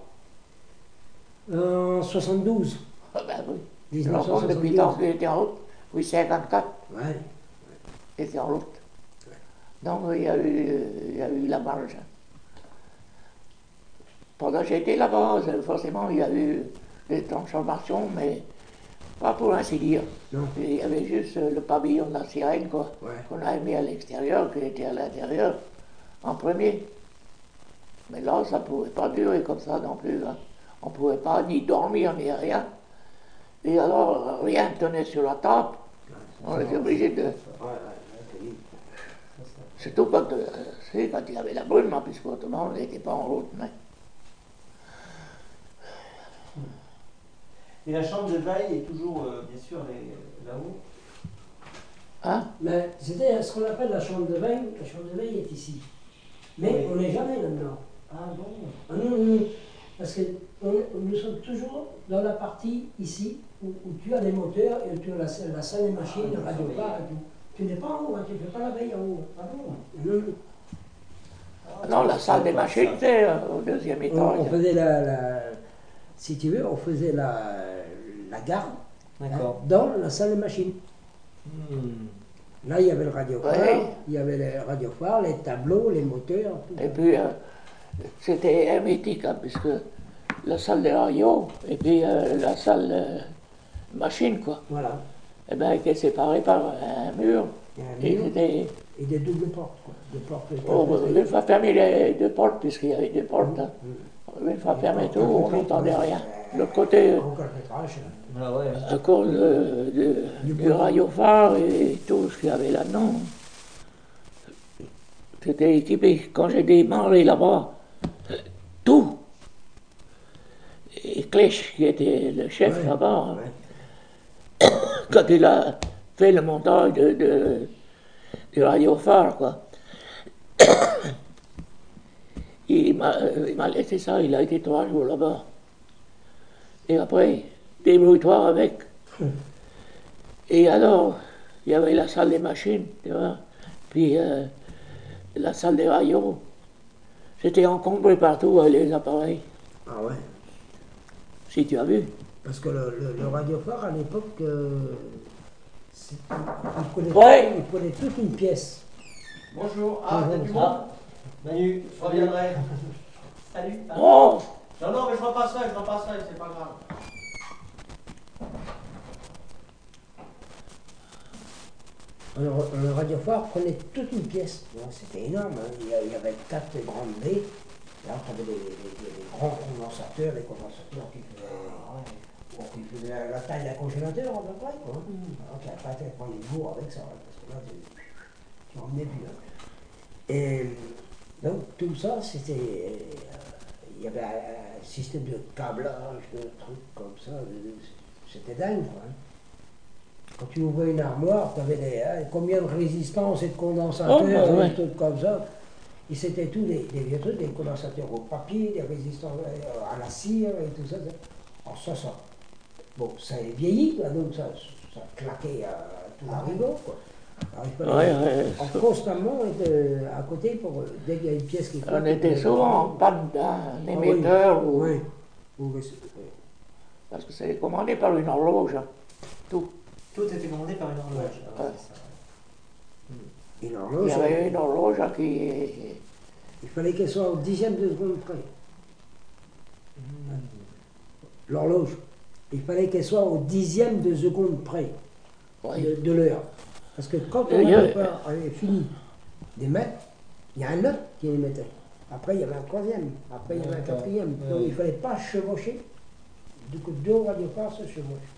En soixante-douze, Ah ben oui. Je mille neuf cent rencontre depuis soixante-douze. tant qu'il était en route. Oui, cinquante-quatre, Ouais. il était en route. Donc il y a eu, il y a eu la marge. Pendant que j'étais là-bas, forcément, il y a eu des transformations, mais pas pour ainsi dire. Non. Il y avait juste le pavillon de la sirène, quoi, Ouais. qu'on avait mis à l'extérieur, qui était à l'intérieur, en premier. Mais là, ça ne pouvait pas durer comme ça non plus. hein. On ne pouvait pas ni dormir, ni rien. Et alors, rien ne tenait sur la table. On était obligé de... Ouais, ouais, ouais, terrible. Surtout quand, euh, c'est quand il y avait la brume, hein, puisque autrement, on n'était pas en route. Mais... Et la chambre de veille est toujours, euh, bien sûr, les- là-haut. Hein? Mais c'était ce qu'on appelle la chambre de veille. La chambre de veille est ici. Mais Oui. on n'est jamais là-dedans. Ah bon? Ah non, non, non. Parce que on- nous sommes toujours dans la partie ici où, où tu as les moteurs et où tu as la, salle- la salle des machines, Ah, le radiophare et tout. Tu n'es pas en haut, hein, tu ne fais pas la veille en haut. Ah non. Non, non. Ah non, la salle des machines, c'est euh, au deuxième On, étage. on faisait la, la- si tu veux, on faisait la, la garde hein, D'accord. dans la salle des machines. Hmm. Là, il y avait le radiophare, Ouais. il y avait les radiophare, les tableaux, les moteurs, tout. Et puis, euh, c'était hermétique, hein, puisque la salle de radio et puis euh, la salle euh, machine, quoi, Voilà. eh ben, était séparée par un mur. Il y a un Et mur c'était... et des doubles portes, quoi. Des portes Oh, une fois fermé les deux portes, puisqu'il y avait deux portes, hein. Mm. Une fois Les fermé portes tout, à on côté, n'entendait ouais. rien. De l'autre côté, Au calfeutrage, Ah ouais. à cause de, de- Du du bois. radiophare et tout ce qu'il y avait là-dedans, c'était équipé. Quand j'ai démarré là-bas, tout, et Clèche, qui était le chef Ouais. là-bas, ouais. quand il a fait le montage de, de- du radiophare, quoi, il m'a il m'a laissé ça, il a été trois jours là-bas. Et après, débrouille-toi avec. Et alors, il y avait la salle des machines, tu vois, puis euh, la salle des radios. C'était encombré partout avec les appareils, Ah ouais. si tu as vu. Parce que le, le, le radiophare, à l'époque, euh, c'est- il, prenait, Ouais. il prenait toute une pièce. Bonjour. Ah, Bonjour. t'as du monde? Manu, je reviendrai. Salut. Oh, Non, non, mais je repasserai, je repasserai, c'est pas grave. Alors, le radiophare prenait toute une pièce. C'était énorme. Hein. Il, y a- il y avait quatre grandes baies. Là, tu avais des, des- des- des grands condensateurs, des condensateurs qui faisaient, bon, qui faisaient la, la taille d'un congélateur à peu près. Quoi. Alors, tu n'avais pas à prendre les jours avec ça, hein, parce que là, tu, tu emmenais plus. Hein. Et donc, tout ça, c'était. euh, il y avait un, un système de câblage, de trucs comme ça. de- de- C'était dingue, quoi. Hein. Quand tu ouvrais une armoire, tu avais des, hein, combien de résistances et de condensateurs, Oh, bah, ouais. des trucs comme ça. Et c'était tous des, des vieux trucs, des condensateurs au papier, des résistances euh, à la cire et tout ça. ça. Alors ça, ça, bon, ça est vieilli, quoi, donc ça, ça claquait à tout Ah ouais. rideau, quoi. Alors il Ouais, fallait ouais, en ça- constamment être euh, à côté pour, euh, dès qu'il y a une pièce qui On était souvent en panne d'un Ah émetteur, ou- oui. Oui, oui, c'est- oui. parce que c'est commandé par une horloge. hein. Tout. Tout était commandé par une horloge. Ah, Ouais. c'est ça. Et Il l'horloge, y avait une horloge hein, qui. il fallait qu'elle soit au dixième de seconde près. L'horloge, il fallait qu'elle soit au dixième de seconde près Oui. de, de l'heure. Parce que quand Euh, on il y a- avait pas avait fini d'émettre, il y a un autre qui émettait. Après, il y avait un troisième. Après, il y avait un D'accord. quatrième. Ouais. Donc, il ne fallait pas chevaucher. Du coup, deux radiophares se chevauchent.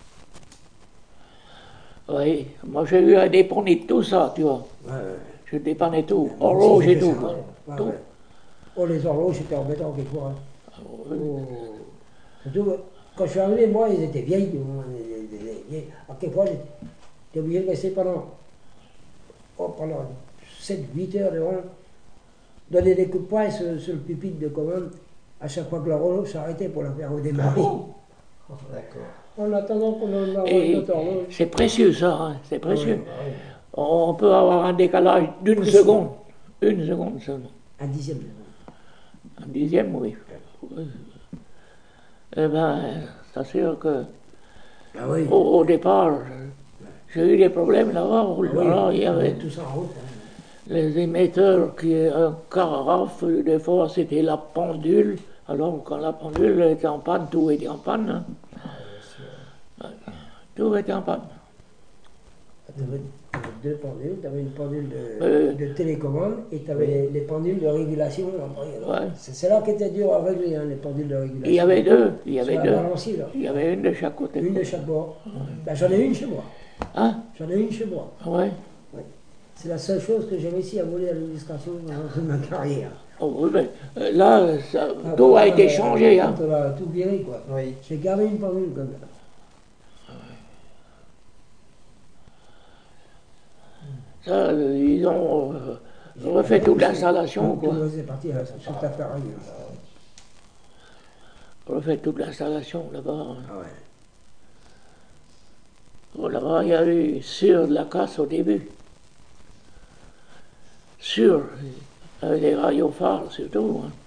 Oui, moi j'ai eu à dépanner de tout ça, tu vois. Ouais, ouais. Je dépannais tout, Moi aussi, horloge j'ai et fait tout. ça, quoi. ouais. Ouais, Tout. ouais. Oh, les horloges, c'était embêtant quelquefois. Hein. Oui. Oh. Surtout, euh, quand je suis arrivé, moi, ils étaient vieilles. euh, les- les- les vieilles. Alors, quelquefois, j'étais obligé de rester pendant, oh, pendant sept huit heures devant, donner des coups de poing sur, sur le pupitre de commande, à chaque fois que l'horloge s'arrêtait pour la faire redémarrer. D'accord. En attendant qu'on en envoie Et une autre horloge. c'est précieux ça, hein, c'est précieux. Ah oui. On peut avoir un décalage d'une Précieux. seconde. Une seconde seulement. Un dixième de seconde. Un dixième, oui. Oui. Eh bien, c'est sûr que Ah oui. au, au départ, j'ai eu des problèmes là-bas. Oh là Ah oui, là, il y on avait met tout ça en route. Hein. les émetteurs qui, un carafe, des fois c'était la pendule. Alors quand la pendule était en panne, tout était en panne. hein. Ouais. Tout était en panne. Tu avais deux pendules, tu avais une pendule de, Euh. de télécommande et tu avais les, les pendules de régulation. après, alors. Ouais. C'est c'est là qui était dur à régler, hein, les pendules de régulation. Il y avait deux, il y Sur avait la deux. balancier, là. Il y avait une de chaque côté. Une de chaque bord. Ben, j'en ai une chez moi. Hein? J'en ai une chez moi. Ouais. Ouais. C'est la seule chose que j'ai réussi à voler à l'administration dans toute ma carrière. Oh, oui, mais euh, là, ça, Ah, tout a quand, été euh, changé. Hein. Quand on a tout viré, quoi. Oui. J'ai gardé une pendule comme ça. Ça, euh, ils ont euh, refait toute l'installation, Tout quoi. le reste est parti là, sur ta appareil. Refait toute l'installation là-bas. hein. Ah ouais. Oh, là-bas, il y a eu sur de la casse au début. Sur, avec des radiophares surtout. hein.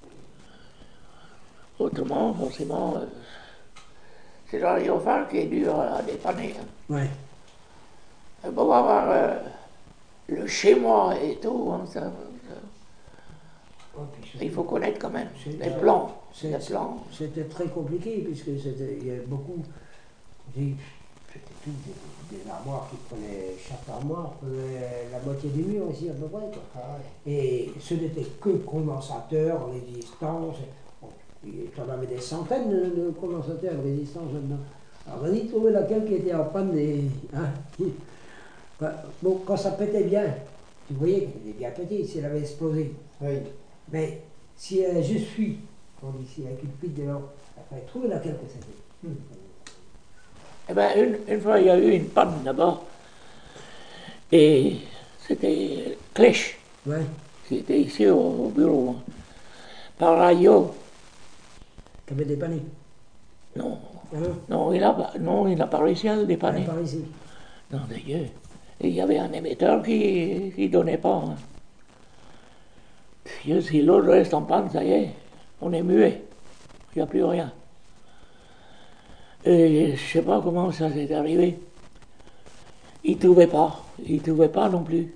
Autrement, forcément, euh, c'est le radiophare qui est dur à dépanner. hein. Ouais. Il faut avoir euh, le chez-moi et tout. hein, ça- ça- Oh, puis je- il faut connaître quand même C'est- les plans. c'est- Les plans. C'était très compliqué puisque c'était, il y avait beaucoup. j'ai- C'était tout des, des armoires qui prenaient. Chaque armoire prenait la moitié du mur ici à peu près. Quoi. Et ce n'était que condensateurs, résistance. Bon, tu en avais des centaines de, de condensateurs de résistance là-dedans. Alors vas-y trouver laquelle qui était en panne. Et, hein. Bah, bon, quand ça pétait bien, tu voyais qu'elle était bien petite si elle avait explosé. Oui. Mais si elle a juste fui, on dit ici, avec une pile de l'eau, il fallait trouver laquelle que c'était. Hmm. Eh ben, une, une fois, il y a eu une panne là-bas. Et c'était Clèche, Ouais, qui était ici au, au bureau. hein. Par radio. qui avait dépanné. Non, Ah non, non, il n'a pas, non, il n'a pas réussi à le dépanner. par ici. Non, d'ailleurs. Et il y avait un émetteur qui ne donnait pas. hein. Dieu, si l'autre reste en panne, ça y est, on est muet. Il n'y a plus rien. Et je ne sais pas comment ça s'est arrivé. Il ne trouvait pas. Il ne trouvait pas non plus.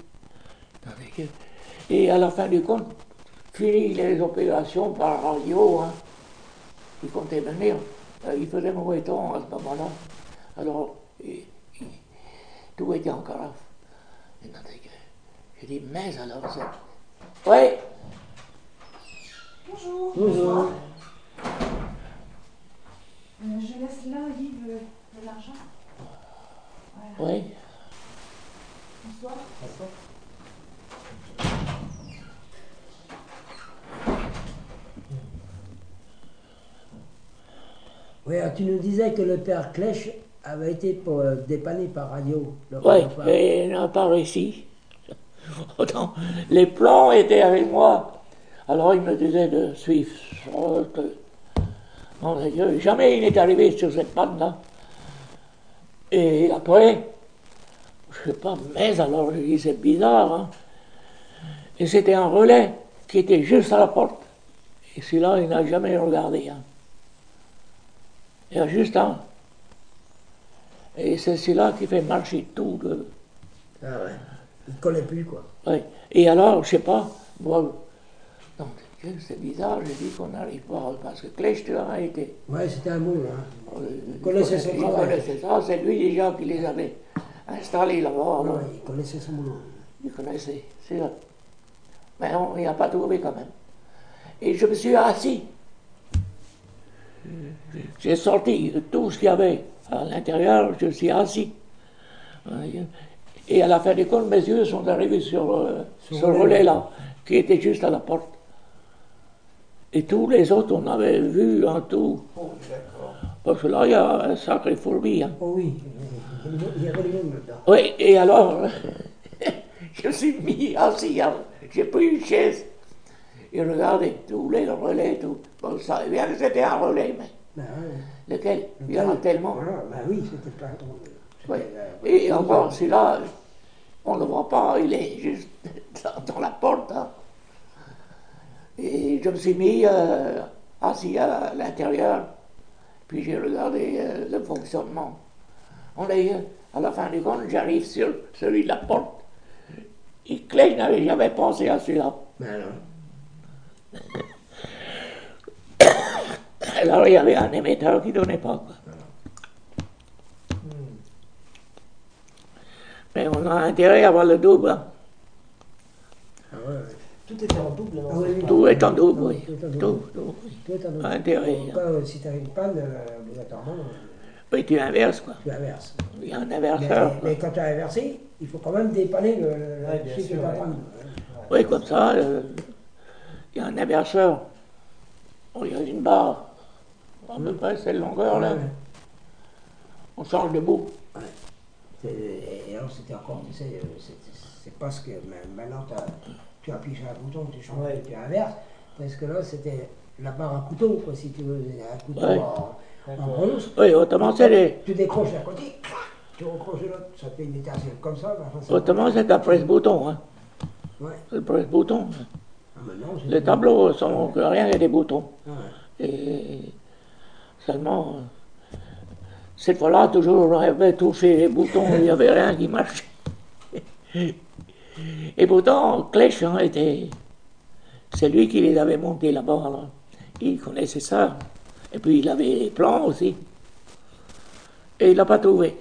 Et à la fin du compte, fini les opérations par radio. Hein. il comptait venir. Euh, il faisait mauvais temps à ce moment-là. Alors, il, il, tout était en carafe. Et j'ai dit, mais alors, c'est... Oui. Bonjour. Bonjour. Euh, je laisse là, Yves, euh, de l'argent. Voilà. Oui. Bonsoir. Bonsoir. Oui, alors tu nous disais que le père Clèche avait été pour, euh, dépanné par radio. le Oui, repas. et il n'a pas réussi. Autant, les plans étaient avec moi. Alors il me disait de suivre. Oh, que- non, jamais il n'est arrivé sur cette panne-là. Et après, je sais pas, mais alors je dis c'est bizarre. Hein. Et c'était un relais qui était juste à la porte. Et celui-là, il n'a jamais regardé. Hein. Il y a juste un. Et c'est celui-là qui fait marcher tout. Le... Ah ouais. Il ne collait plus, quoi. Ouais. Et alors, je sais pas, moi, non, c'est bizarre, j'ai dit qu'on n'arrive pas, parce que Clèche, tu as été. Ouais, c'était un mot, hein. Euh, Il connaissait son il travail. connaissait ça, c'est lui déjà qui les avait installés là-bas. Ouais, alors. ouais, il connaissait son boulot. Il connaissait, c'est là. Mais on n'y a pas trouvé quand même. Et je me suis assis. J'ai sorti tout ce qu'il y avait à l'intérieur, je me suis assis. Et à la fin des comptes, mes yeux sont arrivés sur, euh, Sur sur le le relais relais. là, qui était juste à la porte. Et tous les autres, on avait vu en tout. Oh, d'accord. Parce que là, il y a un sacré fourbi. Hein. Oh oui, il y avait le monde là-dedans. Oui, et alors, je me suis mis assis, hein. J'ai pris une chaise et regardé tous les relais, tout. Bon, ça savais bien que c'était un relais, mais Ben, ouais. lequel? Il y en a tellement. Voilà, ben oui, c'était pas drôle. Oui. C'était, euh, Et encore, celui-là, on ne le voit pas, il est juste dans, dans la porte. Hein. Et je me suis mis euh, assis à l'intérieur, puis j'ai regardé euh, le fonctionnement. On est, euh, à la fin du compte, j'arrive sur celui de la porte. Et Clèche n'avait jamais pensé à celui-là. Ben alors. Alors il y avait un émetteur qui ne donnait pas. Quoi. Mais on a intérêt à avoir le double. Hein. Ah ouais, ouais. Tout était en double, non? Ah oui, oui. Tout est en double, Non, oui. tout est en double. Tout, tout, oui. Tout est en double. Intérêt. Pas, euh, si tu as une panne, euh, obligatoirement, euh, Oui, tu inverses, quoi. tu inverses. Il y a un Mais, inverseur. quoi. mais quand tu as inversé, il faut quand même dépanner le, le Ouais, bien celui qui sûr, est en ouais. panne. Oui, comme ça, euh, il y a un inverseur. Bon, il y a une barre. À peu près cette longueur-là. Ouais, ouais. On change de bout. C'est- Et alors c'était encore, tu sais, euh, c'est c'est parce que ma- maintenant t'as- tu appuies sur un bouton, tu changes, Ouais. tu inverses, parce que là c'était la barre à couteau, quoi, si tu veux, un couteau Ouais. en, en D'accord. bronze. Oui, autrement, c'est les... Tu décroches d'un côté, tu recroches de l'autre, ça fait une étincelle comme ça. ben, enfin, ça- Autrement, c'est un presse-bouton. Hein. Ouais. C'est le presse-bouton. Ah, maintenant, c'est- Les tableaux sont que rien que des boutons. Ah, ouais. Et seulement, euh, cette fois-là, toujours, on avait touché les boutons, il n'y avait rien qui marchait. Et pourtant, Clèche hein, était. C'est lui qui les avait montés là-bas. Là. Il connaissait ça. Et puis il avait les plans aussi. Et il n'a pas trouvé.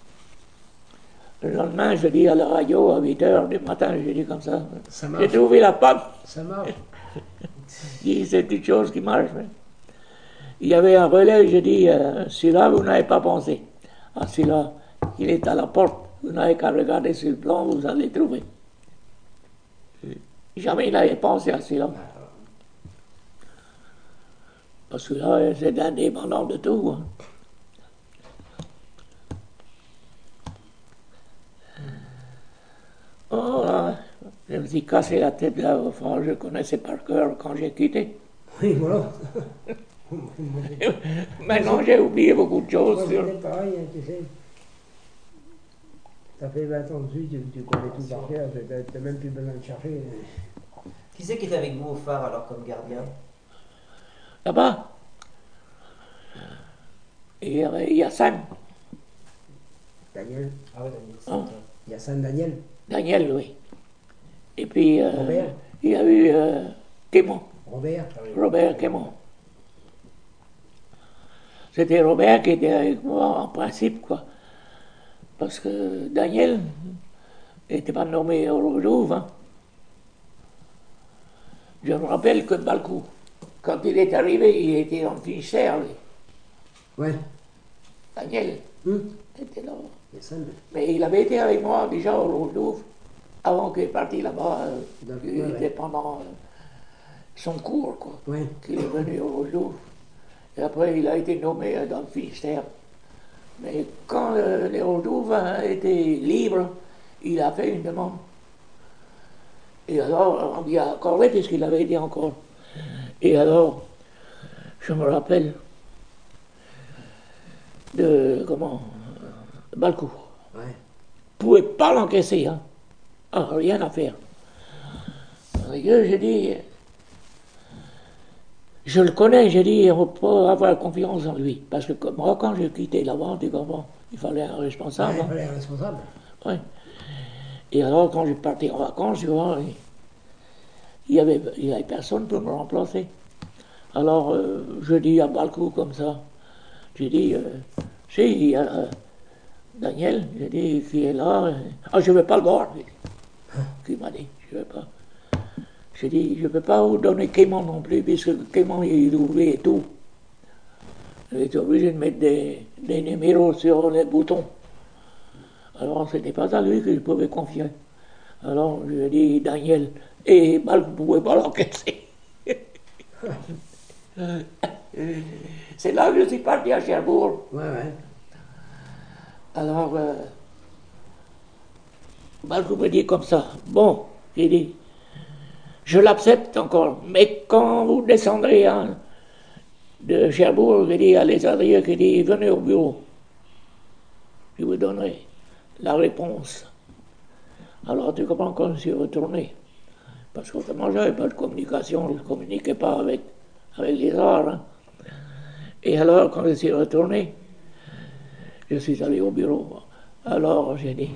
Le lendemain, je dis à la radio, à huit heures du matin, je dis comme ça. Ça J'ai marche. trouvé la panne. Ça marche. Je dis, c'est une chose qui marche. Mais... Il y avait un relais, je dis, euh, celui-là, vous n'avez pas pensé. Ah, celui-là, il est à la porte. Vous n'avez qu'à regarder sur le plan, vous allez trouver. Jamais il n'avait pensé à celui-là. Parce que là, c'est indépendant de tout. Hein. Oh là, je me suis cassé la tête là, enfin, je connaissais par cœur quand j'ai quitté. Oui, voilà. Maintenant, j'ai oublié beaucoup de choses. Moi, Sur... c'était pareil, hein, tu sais. Ça fait vingt ans dessus, tu, tu connais tout par cœur, tu n'as même plus besoin de chercher. Qui c'est qui était avec vous au phare alors comme gardien? Là-bas, il y, avait, il y a Sam, Daniel. Ah ouais, Daniel, c'est Hein? ça. Il y a Saint Daniel. Daniel, oui. Et puis, euh, Robert. il y a eu euh, Quémont, Robert. Ah oui. Robert Quémont. c'était Robert qui était avec moi en principe, quoi. Parce que Daniel n'était pas nommé au Louvre. Hein. Je me rappelle que Balcou, quand il est arrivé, il était en Finistère, lui. Ouais. Daniel Hum. était là. Mais ça, mais- Mais il avait été avec moi déjà au Louvre, avant qu'il est parti là-bas. euh, D'accord, il ouais, était ouais. pendant euh, son cours, quoi. Ouais. Qu'il est venu au Louvre. Et après, il a été nommé euh, dans le Finistère. Mais quand euh, les Louvre a été libre, il a fait une demande. Et alors, on lui a accordé, puisqu'il avait dit encore. Et alors, je me rappelle de, comment, euh, Balcou. Ouais. Ne pouvait pas l'encaisser, hein. Ah, rien à faire. Avec eux, j'ai dit, je le connais, j'ai dit, on peut avoir confiance en lui. Parce que comme moi, quand j'ai quitté la vente, tu comprends, il fallait un Ouais, responsable. il hein. fallait un responsable. Ouais. Et alors, quand je partais en vacances, tu vois, il n'y avait, il y avait personne pour me remplacer. Alors, euh, je dis à Balcou comme ça, j'ai dit, euh, si, il y a euh, Daniel, j'ai dit, qui est là. euh, Ah, je ne vais pas le voir, lui. Qui m'a dit, je ne vais pas. J'ai dit, je ne peux pas vous donner Clément non plus, puisque Clément, il ouvrait tout. Il était obligé de mettre des, des numéros sur les boutons. Alors, ce n'était pas à lui que je pouvais confier. Alors, je lui ai dit, Daniel, et Balcou ne pouvait pas l'encaisser. C'est là que je suis parti à Cherbourg. Ouais, ouais. Alors, euh, Balcou me dit comme ça, bon, j'ai dit, je l'accepte encore, mais quand vous descendrez hein, de Cherbourg, j'ai dit à Alexandria, j'ai dit, venez au bureau, je vous donnerai la réponse. Alors tu comprends quand je suis retourné, parce qu'autrement j'avais pas de communication, je ne communiquais pas avec, avec les arts. Hein. Et alors quand je suis retourné, je suis allé au bureau. Alors j'ai dit,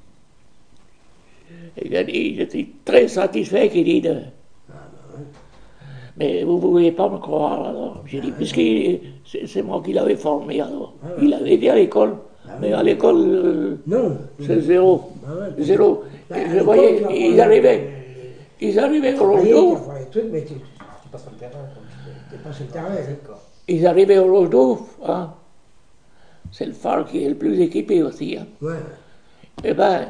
il a dit, je suis très satisfait qu'il dit de... Mais vous ne pouviez pas me croire alors. J'ai dit, puisque c'est, c'est moi qui l'avais formé alors. Ah ouais. Il avait été à l'école, Ah mais oui. à l'école, euh, Non. c'est zéro. Ah ouais. Zéro. Bah, Et à je l'école, voyais, tu apprends ils le- arrivaient, ils arrivaient au Travailler, tu Rochedouf, apprends les trucs, mais tu tu passes sur le terrain. Tu n'es pas sur le terrain. hein. D'accord. ils arrivaient au Rochedouf, hein. C'est le phare qui est le plus équipé aussi, hein. Ouais. Eh ben,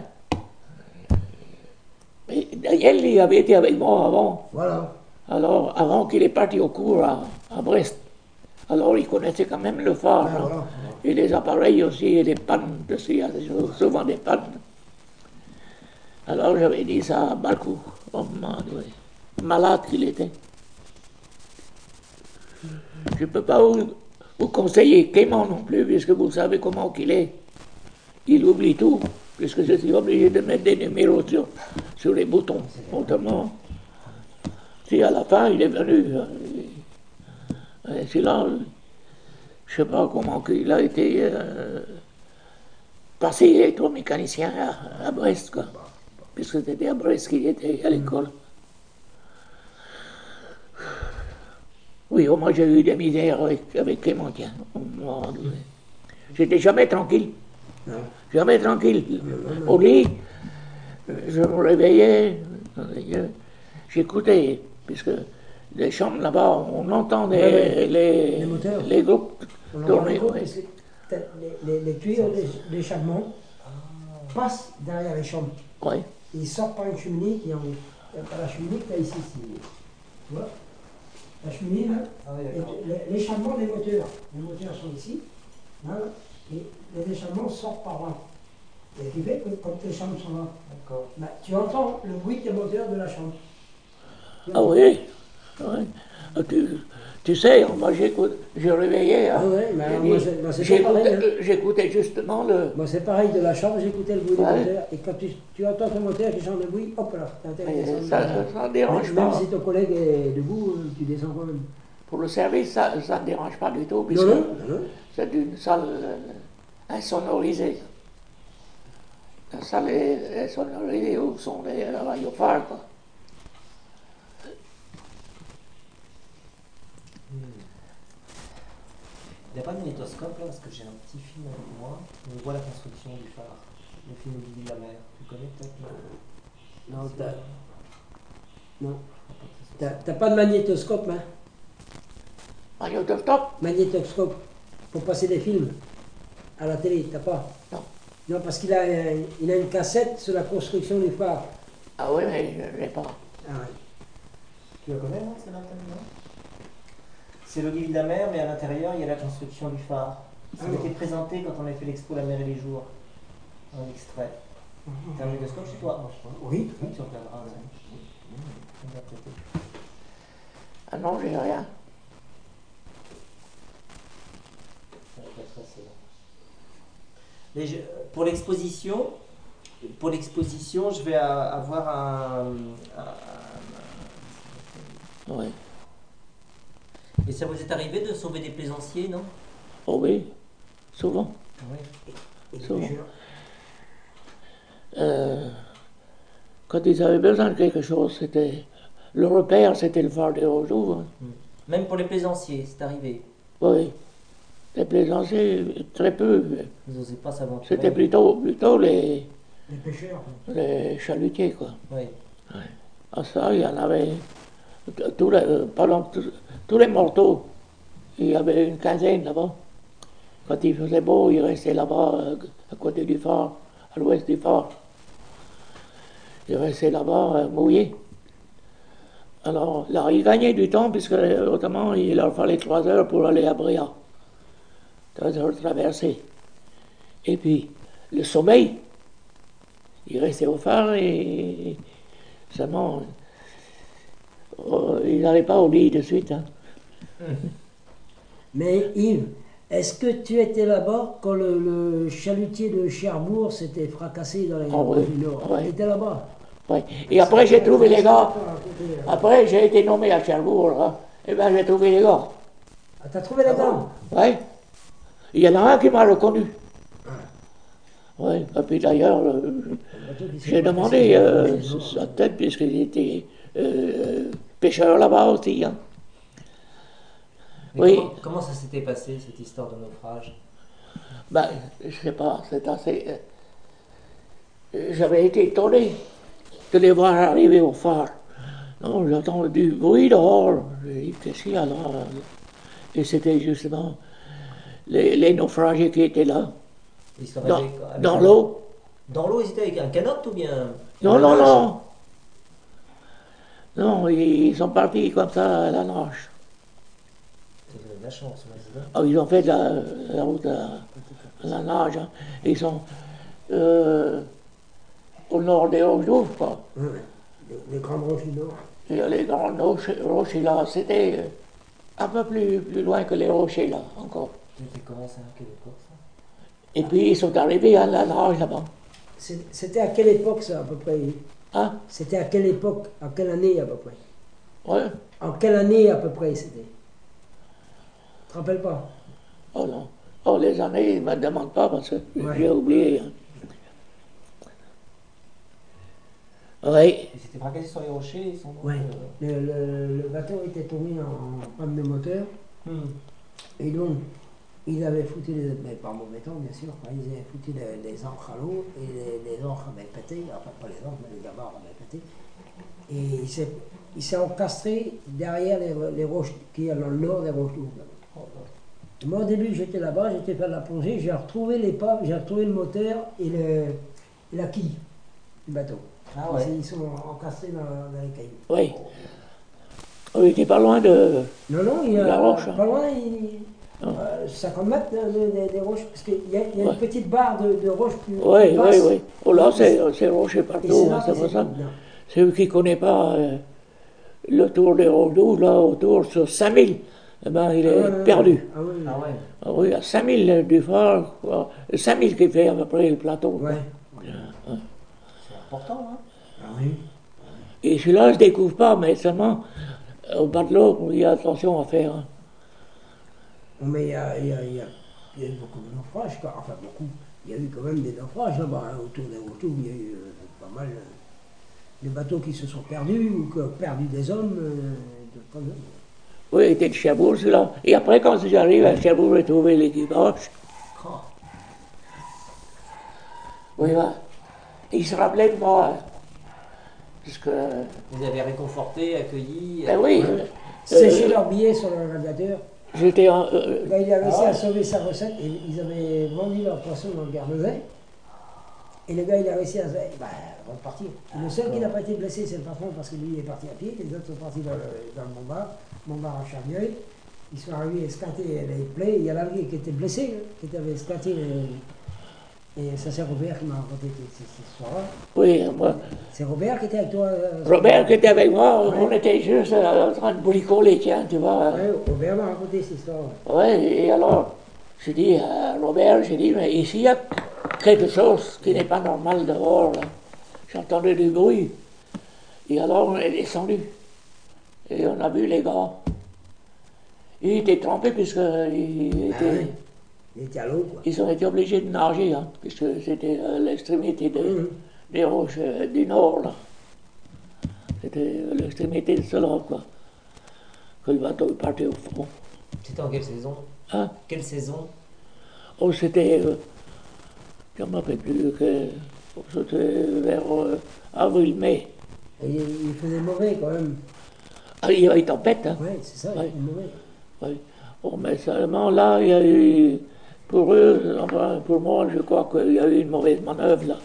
mais Daniel, il avait été avec moi avant. Voilà. Alors, avant qu'il est parti au cours à, à Brest, alors il connaissait quand même le phare. Ah, hein. voilà. Et les appareils aussi, et les pannes dessus, il y a souvent des pannes. Alors j'avais dit ça à Balcou, oh, malade, malade qu'il était. Je ne peux pas vous, vous conseiller Clément non plus, puisque vous savez comment qu'il est. Il oublie tout, puisque je suis obligé de mettre des numéros sur, sur les boutons. Autrement, si à la fin il est venu, euh, euh, c'est là, euh, je ne sais pas comment il a été euh, passé électromécanicien à, à Brest, quoi. Puisque c'était à Brest qu'il était à l'école. Oui, au moins j'ai eu des misères avec, avec Clémentien. J'étais jamais tranquille. Non. Jamais tranquille. Au lit, je me réveillais, j'écoutais, puisque les chambres là-bas, on entend des- Ouais, ouais. les, Les moteurs. les groupes On en tourner. parle ouais. parce que t'as- les, les, les tuyaux d'é- d'échappement passent derrière les chambres. Ouais. Ils sortent par une cheminée qui est en haut. Il n'y a pas la cheminée que tu as ici. c'est- Tu vois la cheminée là, Ah oui, et d'accord. l'é- l'échappement des moteurs. Les moteurs sont ici, là, et les échappements sortent par là. Et ce qui fait que quand les chambres sont là, D'accord. bah, tu entends le bruit des moteurs de la chambre. Tu Ah entends. oui, ouais. Ah, Tu, tu sais, moi j'écoute, je réveillais. hein. Ah ouais, mais J'ai moi, dit- c'est- moi, c'est j'écoutais, pareil, hein. euh, j'écoutais justement le. Moi c'est pareil, de la chambre, j'écoutais le bruit Ouais. des moteurs, et quand tu, tu entends ton moteur qui change de bruit, hop là, t'as intérêt à Mais descendre. ça ça ne dérange Même, pas. même si ton collègue est debout, euh, tu descends quand même. Pour le service, ça ça ne dérange pas du tout, Non, puisque non, non, non. c'est une salle euh, insonorisée. La salle est insonorisée où sont les radiophares, quoi. Il n'y a pas de magnétoscope là, parce que j'ai un petit film avec moi. On voit la construction du phare. Le film Guy de la mer. Tu connais peut-être le- Non, c'est- t'as non. je crois pas que ce soit T'as ça. t'as pas de magnétoscope, hein? Magnétoscope? Magnétoscope pour passer des films à la télé, t'as pas? Non. Non, parce qu'il a, un- il a une cassette sur la construction du phare. Ah oui, mais je ne l'ai pas. Ah ouais. Tu la connais, non, c'est là, non? C'est le Guy de la mer, mais à l'intérieur, il y a la construction du phare. Ça Ah avait bon. été présenté quand on a fait l'expo La mer et les jours. Un extrait. T'as un magnétoscope chez toi? Oui, Oui, tu regarderas. ouais. Regarde peut-être. Ah non, j'ai rien. Ouais, ça, c'est là. Mais je- pour l'exposition, pour l'exposition, je vais a- avoir un, un- Oui. Et ça vous est arrivé de sauver des plaisanciers, non? Oh oui, souvent. Oui. Et les Souvent. pêcheurs. Euh, quand ils avaient besoin de quelque chose, c'était. Le repère, c'était le phare des Rougeaux. Hein. Même pour les plaisanciers, c'est arrivé. Oui. Les plaisanciers, très peu. Ils n'osaient pas s'aventurer. C'était plutôt, plutôt les, Les pêcheurs. les chalutiers, quoi. Oui. À ça, il y en avait. Tous les, euh, pendant tous- tous les mortaux, il y avait une quinzaine là-bas. Quand il faisait beau, ils restaient là-bas, euh, à côté du phare, à l'ouest du phare. Ils restaient là-bas, euh, mouillés. Alors, là, ils gagnaient du temps, puisque euh, autrement, il leur fallait trois heures pour aller à Bria. Trois heures de traversée. Et puis, le sommeil, ils restaient au phare et seulement, euh, ils n'allaient pas au lit de suite. Hein. Mais Yves, est-ce que tu étais là-bas quand le, le chalutier de Cherbourg s'était fracassé dans les Ah routes oui, du Nord? ouais. Tu étais là-bas? Ouais. Et après, j'ai trouvé les gars. Ah, Après, j'ai été nommé à Cherbourg. Hein. Et bien, j'ai trouvé les gars. t'as trouvé les gars? Oui. Il y en a un qui m'a reconnu. Oui. Et puis d'ailleurs, euh, j'ai demandé euh, sa tête, puisqu'il était euh, pêcheur là-bas aussi. Hein. Mais Oui. comment, comment ça s'était passé, cette histoire de naufrage? Ben, je sais pas, c'est assez. euh, J'avais été étonné de les voir arriver au phare. Non, j'entends du bruit dehors. J'ai dit, qu'est-ce qu'il y a là? Et c'était justement les, les naufragés qui étaient là, Ils sont dans, arrivés avec dans un- l'eau. Dans l'eau, ils étaient avec un canot ou bien? Non, un non, nage? non. Non, ils, ils sont partis comme ça à la nage. Vous avez de la chance, ouais, c'est ça. Ah, ils ont fait de la, la route à, à la nage. Hein. Ils sont euh, au nord des Hautes-Douves, quoi. Ouais, les, les grandes roches du Nord. Il y a les grands rochers, rochers là, c'était euh, un peu plus, plus loin que les rochers là, encore. C'était comment ça? À quelle époque ça? Et puis ils sont arrivés à la nage là-bas. C'est- C'était à quelle époque ça, à peu près? Hein? C'était à quelle époque? À quelle année, à peu près? Ouais. En quelle année, à peu près, c'était? Tu te rappelles pas? Oh non. Oh, les années, ils ne me demandent pas parce que Ouais. j'ai oublié. Hein. Oui. Ils s'étaient fracassés sur les rochers, ils sont donc, Ouais. euh, Le, le- le bateau était tombé en panne de moteur. hmm. Et donc, ils avaient foutu, les, mais par mauvais temps bien sûr, hein, ils avaient foutu les, les ancres à l'eau et les, les ancres avaient pété, enfin pas les ancres, mais les gabarres avaient pété. Et il s'est, il s'est encastré derrière les, les roches qui est dans le nord des roches lourdes. Oh, là. Moi au début j'étais là-bas, j'étais faire de la plongée, j'ai retrouvé l'épave, j'ai retrouvé le moteur et, le, et la quille du bateau. Ah Ils- ouais. Ils sont encastrés dans, dans les cailloux. Oui. Oui, il était pas loin de. Non, non, il y a La roche, hein. pas loin, il, Non. euh, cinquante mètres de- de- de- des roches, parce qu'il y a, il y a Ouais. une petite barre de, de roches plus, Oui, plus oui, basse. oui. Oh là, c'est c'est rocher Et partout, c'est là hein, c'est qu'il pour s'est- ça. non. C'est eux qui ne connaissent pas euh, le tour des Rondeaux, là, autour, sur cinq mille. Eh ben, il est Ah, ouais, ouais, perdu. ouais. Ah oui, Ah ouais. Ah oui, à cinq mille du phare, quoi. cinq mille qui fait à peu près le plateau. quoi. ouais. C'est important, hein. Ah oui. Et celui-là, je ne découvre pas, mais seulement euh, au bas de l'eau, il y a attention à faire. hein. Mais il y a, il y, a, il y, a, il y a eu beaucoup de naufrages, quoi. Enfin beaucoup. Il y a eu quand même des naufrages là-bas, hein, autour des retours. Il y a eu euh, pas mal euh, de bateaux qui se sont perdus ou qui ont perdu des hommes. Euh, de- comme ça. Oui, il était de Cherbourg, celui-là. Et après, quand j'arrive à Cherbourg, j'ai trouvé l'équipage. Oh. Oui, ouais. Il se rappelait de moi. Puisque. Vous avez réconforté, accueilli. Ben oui. Ouais. euh, Sécher euh, leurs billets sur le radiateur. J'étais en. euh, Là, il a réussi Ah ouais. à sauver sa recette. Et ils avaient vendu leur poisson dans le Guernesey. Et le gars, il a réussi à bah, repartir. Le seul qui n'a pas été blessé, c'est le patron, parce que lui, il est parti à pied. Les autres sont partis dans le, dans le Montbard, Montbard à Charnieuil. Ils sont arrivés à esclater les plaies. Il y a l'allié qui était blessé, hein, qui avait esclaté les... Et ça, c'est Robert qui m'a raconté cette, cette histoire-là. oui, moi. C'est Robert qui était avec toi euh, Robert qui était avec moi, Ouais. on était juste euh, en train de bricoler, tiens, tu vois. Ouais, Robert m'a raconté cette histoire. Ouais, et alors, j'ai dit à Robert, j'ai dit, mais ici, il y a quelque chose qui n'est pas normal dehors, là. J'entendais du bruit. Et alors, on est descendu. Et on a vu les gars. Ils étaient trempés puisqu'ils Ah étaient... ouais. Il était à l'eau, quoi. Ils ont été obligés de nager, hein, puisque c'était euh, l'extrémité de- Mhm. des roches euh, du nord, là. C'était euh, l'extrémité de cela, quoi. Que le bateau est parti au fond. C'était en quelle saison? Hein? Quelle saison? Oh, c'était... Euh, je ne me rappelle plus que... C'était vers euh, avril-mai. Et il, il faisait mauvais, quand même. Ah, il y avait une tempête, hein. Ouais, c'est ça, il Ouais. faisait mauvais. Oui. Bon, mais seulement là, il y a eu... Pour eux, enfin, pour moi, je crois qu'il y a eu une mauvaise manœuvre, là.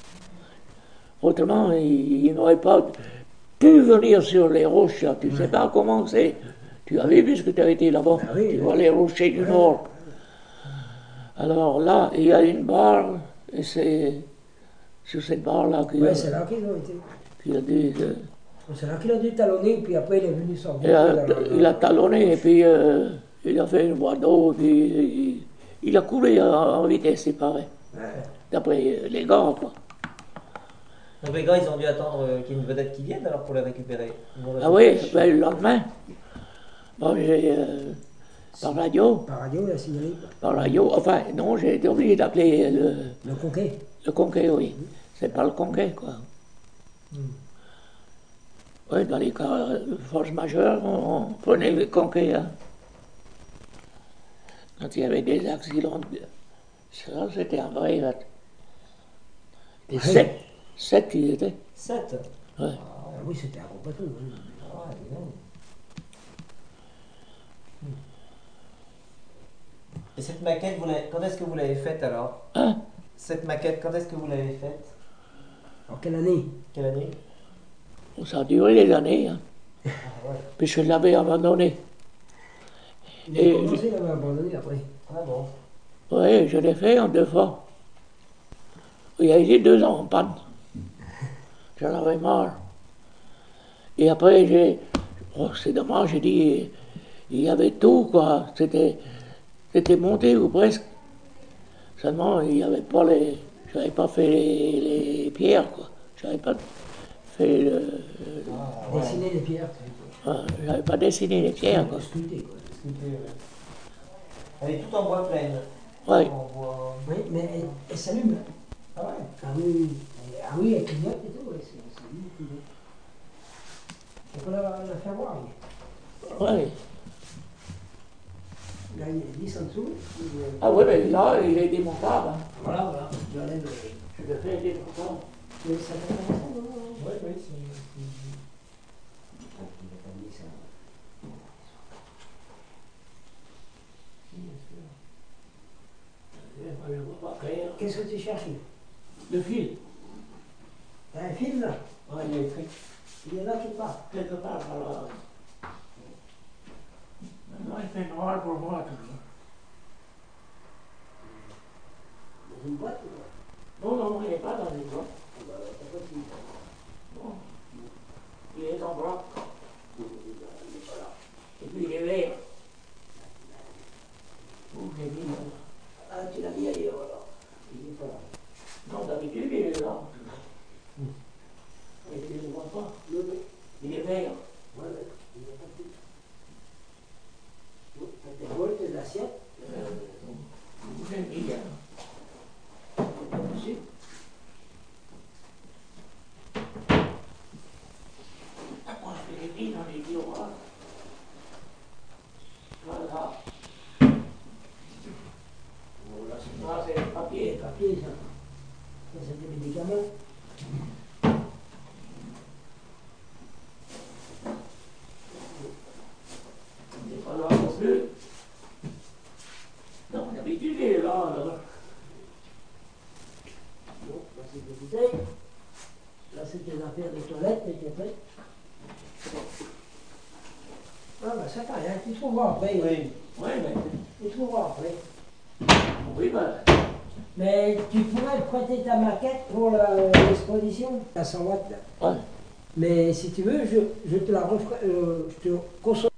Autrement, ils, ils n'auraient pas pu venir sur les roches, là. Tu ne sais pas comment c'est. Tu as vu, puisque tu as été là-bas. Ah oui, tu oui. vois les rochers du Nord. Alors là, il y a une barre, et c'est sur cette barre-là qu'il Ouais, a, c'est là qu'ils ont été. qu'il a dû... euh, C'est là qu'il a dû talonner, puis après il est venu s'en il, a, il a talonné, et puis euh, il a fait une voie d'eau, puis il, il a coulé en, en vitesse séparée. Ouais. D'après euh, les gars, quoi. Donc les gars, ils ont dû attendre euh, qu'il y ait une vedette qui vienne alors pour les récupérer. Ils vont Ah oui, ben, le lendemain, bon, j'ai, euh, par radio, Par radio, il a signalé, quoi. par radio, enfin, non, j'ai été obligé d'appeler le, Le conquet. le conquet, oui. C'est pas le conquet, quoi. Oui, dans les cas de force majeure, on, on prenait le conquet, hein. Quand il y avait des accidents, de- ça, c'était un vrai... euh, Des Ouais. sept, sept ils étaient. sept. Ouais. Ah oui, c'était un gros bateau. hein. Ah, dis donc. Et cette maquette, vous l'avez- quand est-ce que vous l'avez faite alors? Hein? Cette maquette, quand est-ce que vous l'avez faite? En quelle année? Quelle année? Ça a duré des années, hein. Ah ouais. Puis je l'avais abandonné. Il a Et- commencé, il avait abandonné après. Ah bon. Oui, je l'ai fait en deux fois. Il y a été deux ans en panne. J'en avais marre. Et après, j'ai... Oh, c'est dommage, j'ai dit... Il y avait tout, quoi. C'était, c'était monté ou presque. Seulement, il n'y avait pas les... Je n'avais pas fait les, les pierres, quoi. Je n'avais pas fait le... Ah, ouais. Dessiner les pierres. ah, j'avais pas dessiné les pierres, quoi. Sculpter, quoi. Sculpté, ouais. Elle est toute en bois pleine. Ouais. En bois... Oui, mais elle, elle s'allume. Ah ouais. Ah oui, oui. Elle- Ah oui, elle clignote et tout. Ouais, c'est, c'est lui qui clignote. On peut la, la faire voir. lui. Ouais. Là, il y a dix en dessous. puis, euh, Ah oui, mais là, il est démontable. Hein. Voilà, voilà. Je l'enlève. euh, Je le fais démontable. Mais ça fait pas longtemps, non, non. Oui, oui, c'est... Ah, il a pas mis ça. Je ne vois pas créer. Qu'est-ce que tu cherches? Le fil. T'as un film là? Ouais, électrique. Il est là quelque part. Quelque part, alors. Maintenant, il fait noir pour moi, toujours. Dans une boîte ou quoi? Non, non, il n'est pas dans les bois. Ah bah, t'as pas dit. Bon. Il est en bras. Il est pas là. Et puis il est vert. Où j'ai mis là? Ah, tu l'as mis ailleurs alors. Il est pas là. Non, d'habitude, il est là. Et tu ne le vois pas. Non, non. Il est vert. Ouais, ouais. Il est pas dit. Bon, t'as des bols, des assiettes. Euh, Où j'ai mis là? C'est pas possible. Moi, je l'ai mis dans les tiroirs. papier, ça. Ça, c'est des médicaments. C'est pas là non plus. Non, d'habitude, il est là, là. Bon, là, c'est des bouteilles. Là, c'est des affaires de toilette, mais t'es prêt. Ah, bah, ça va, hein. Tu trouveras après. Oui. Oui, mais. Tu trouveras après. Oui, ben. Mais tu pourrais prêter ta maquette pour la- l'exposition. À cent watts, là. Ouais. Mais si tu veux, je, je te la referai, euh, je te consomme.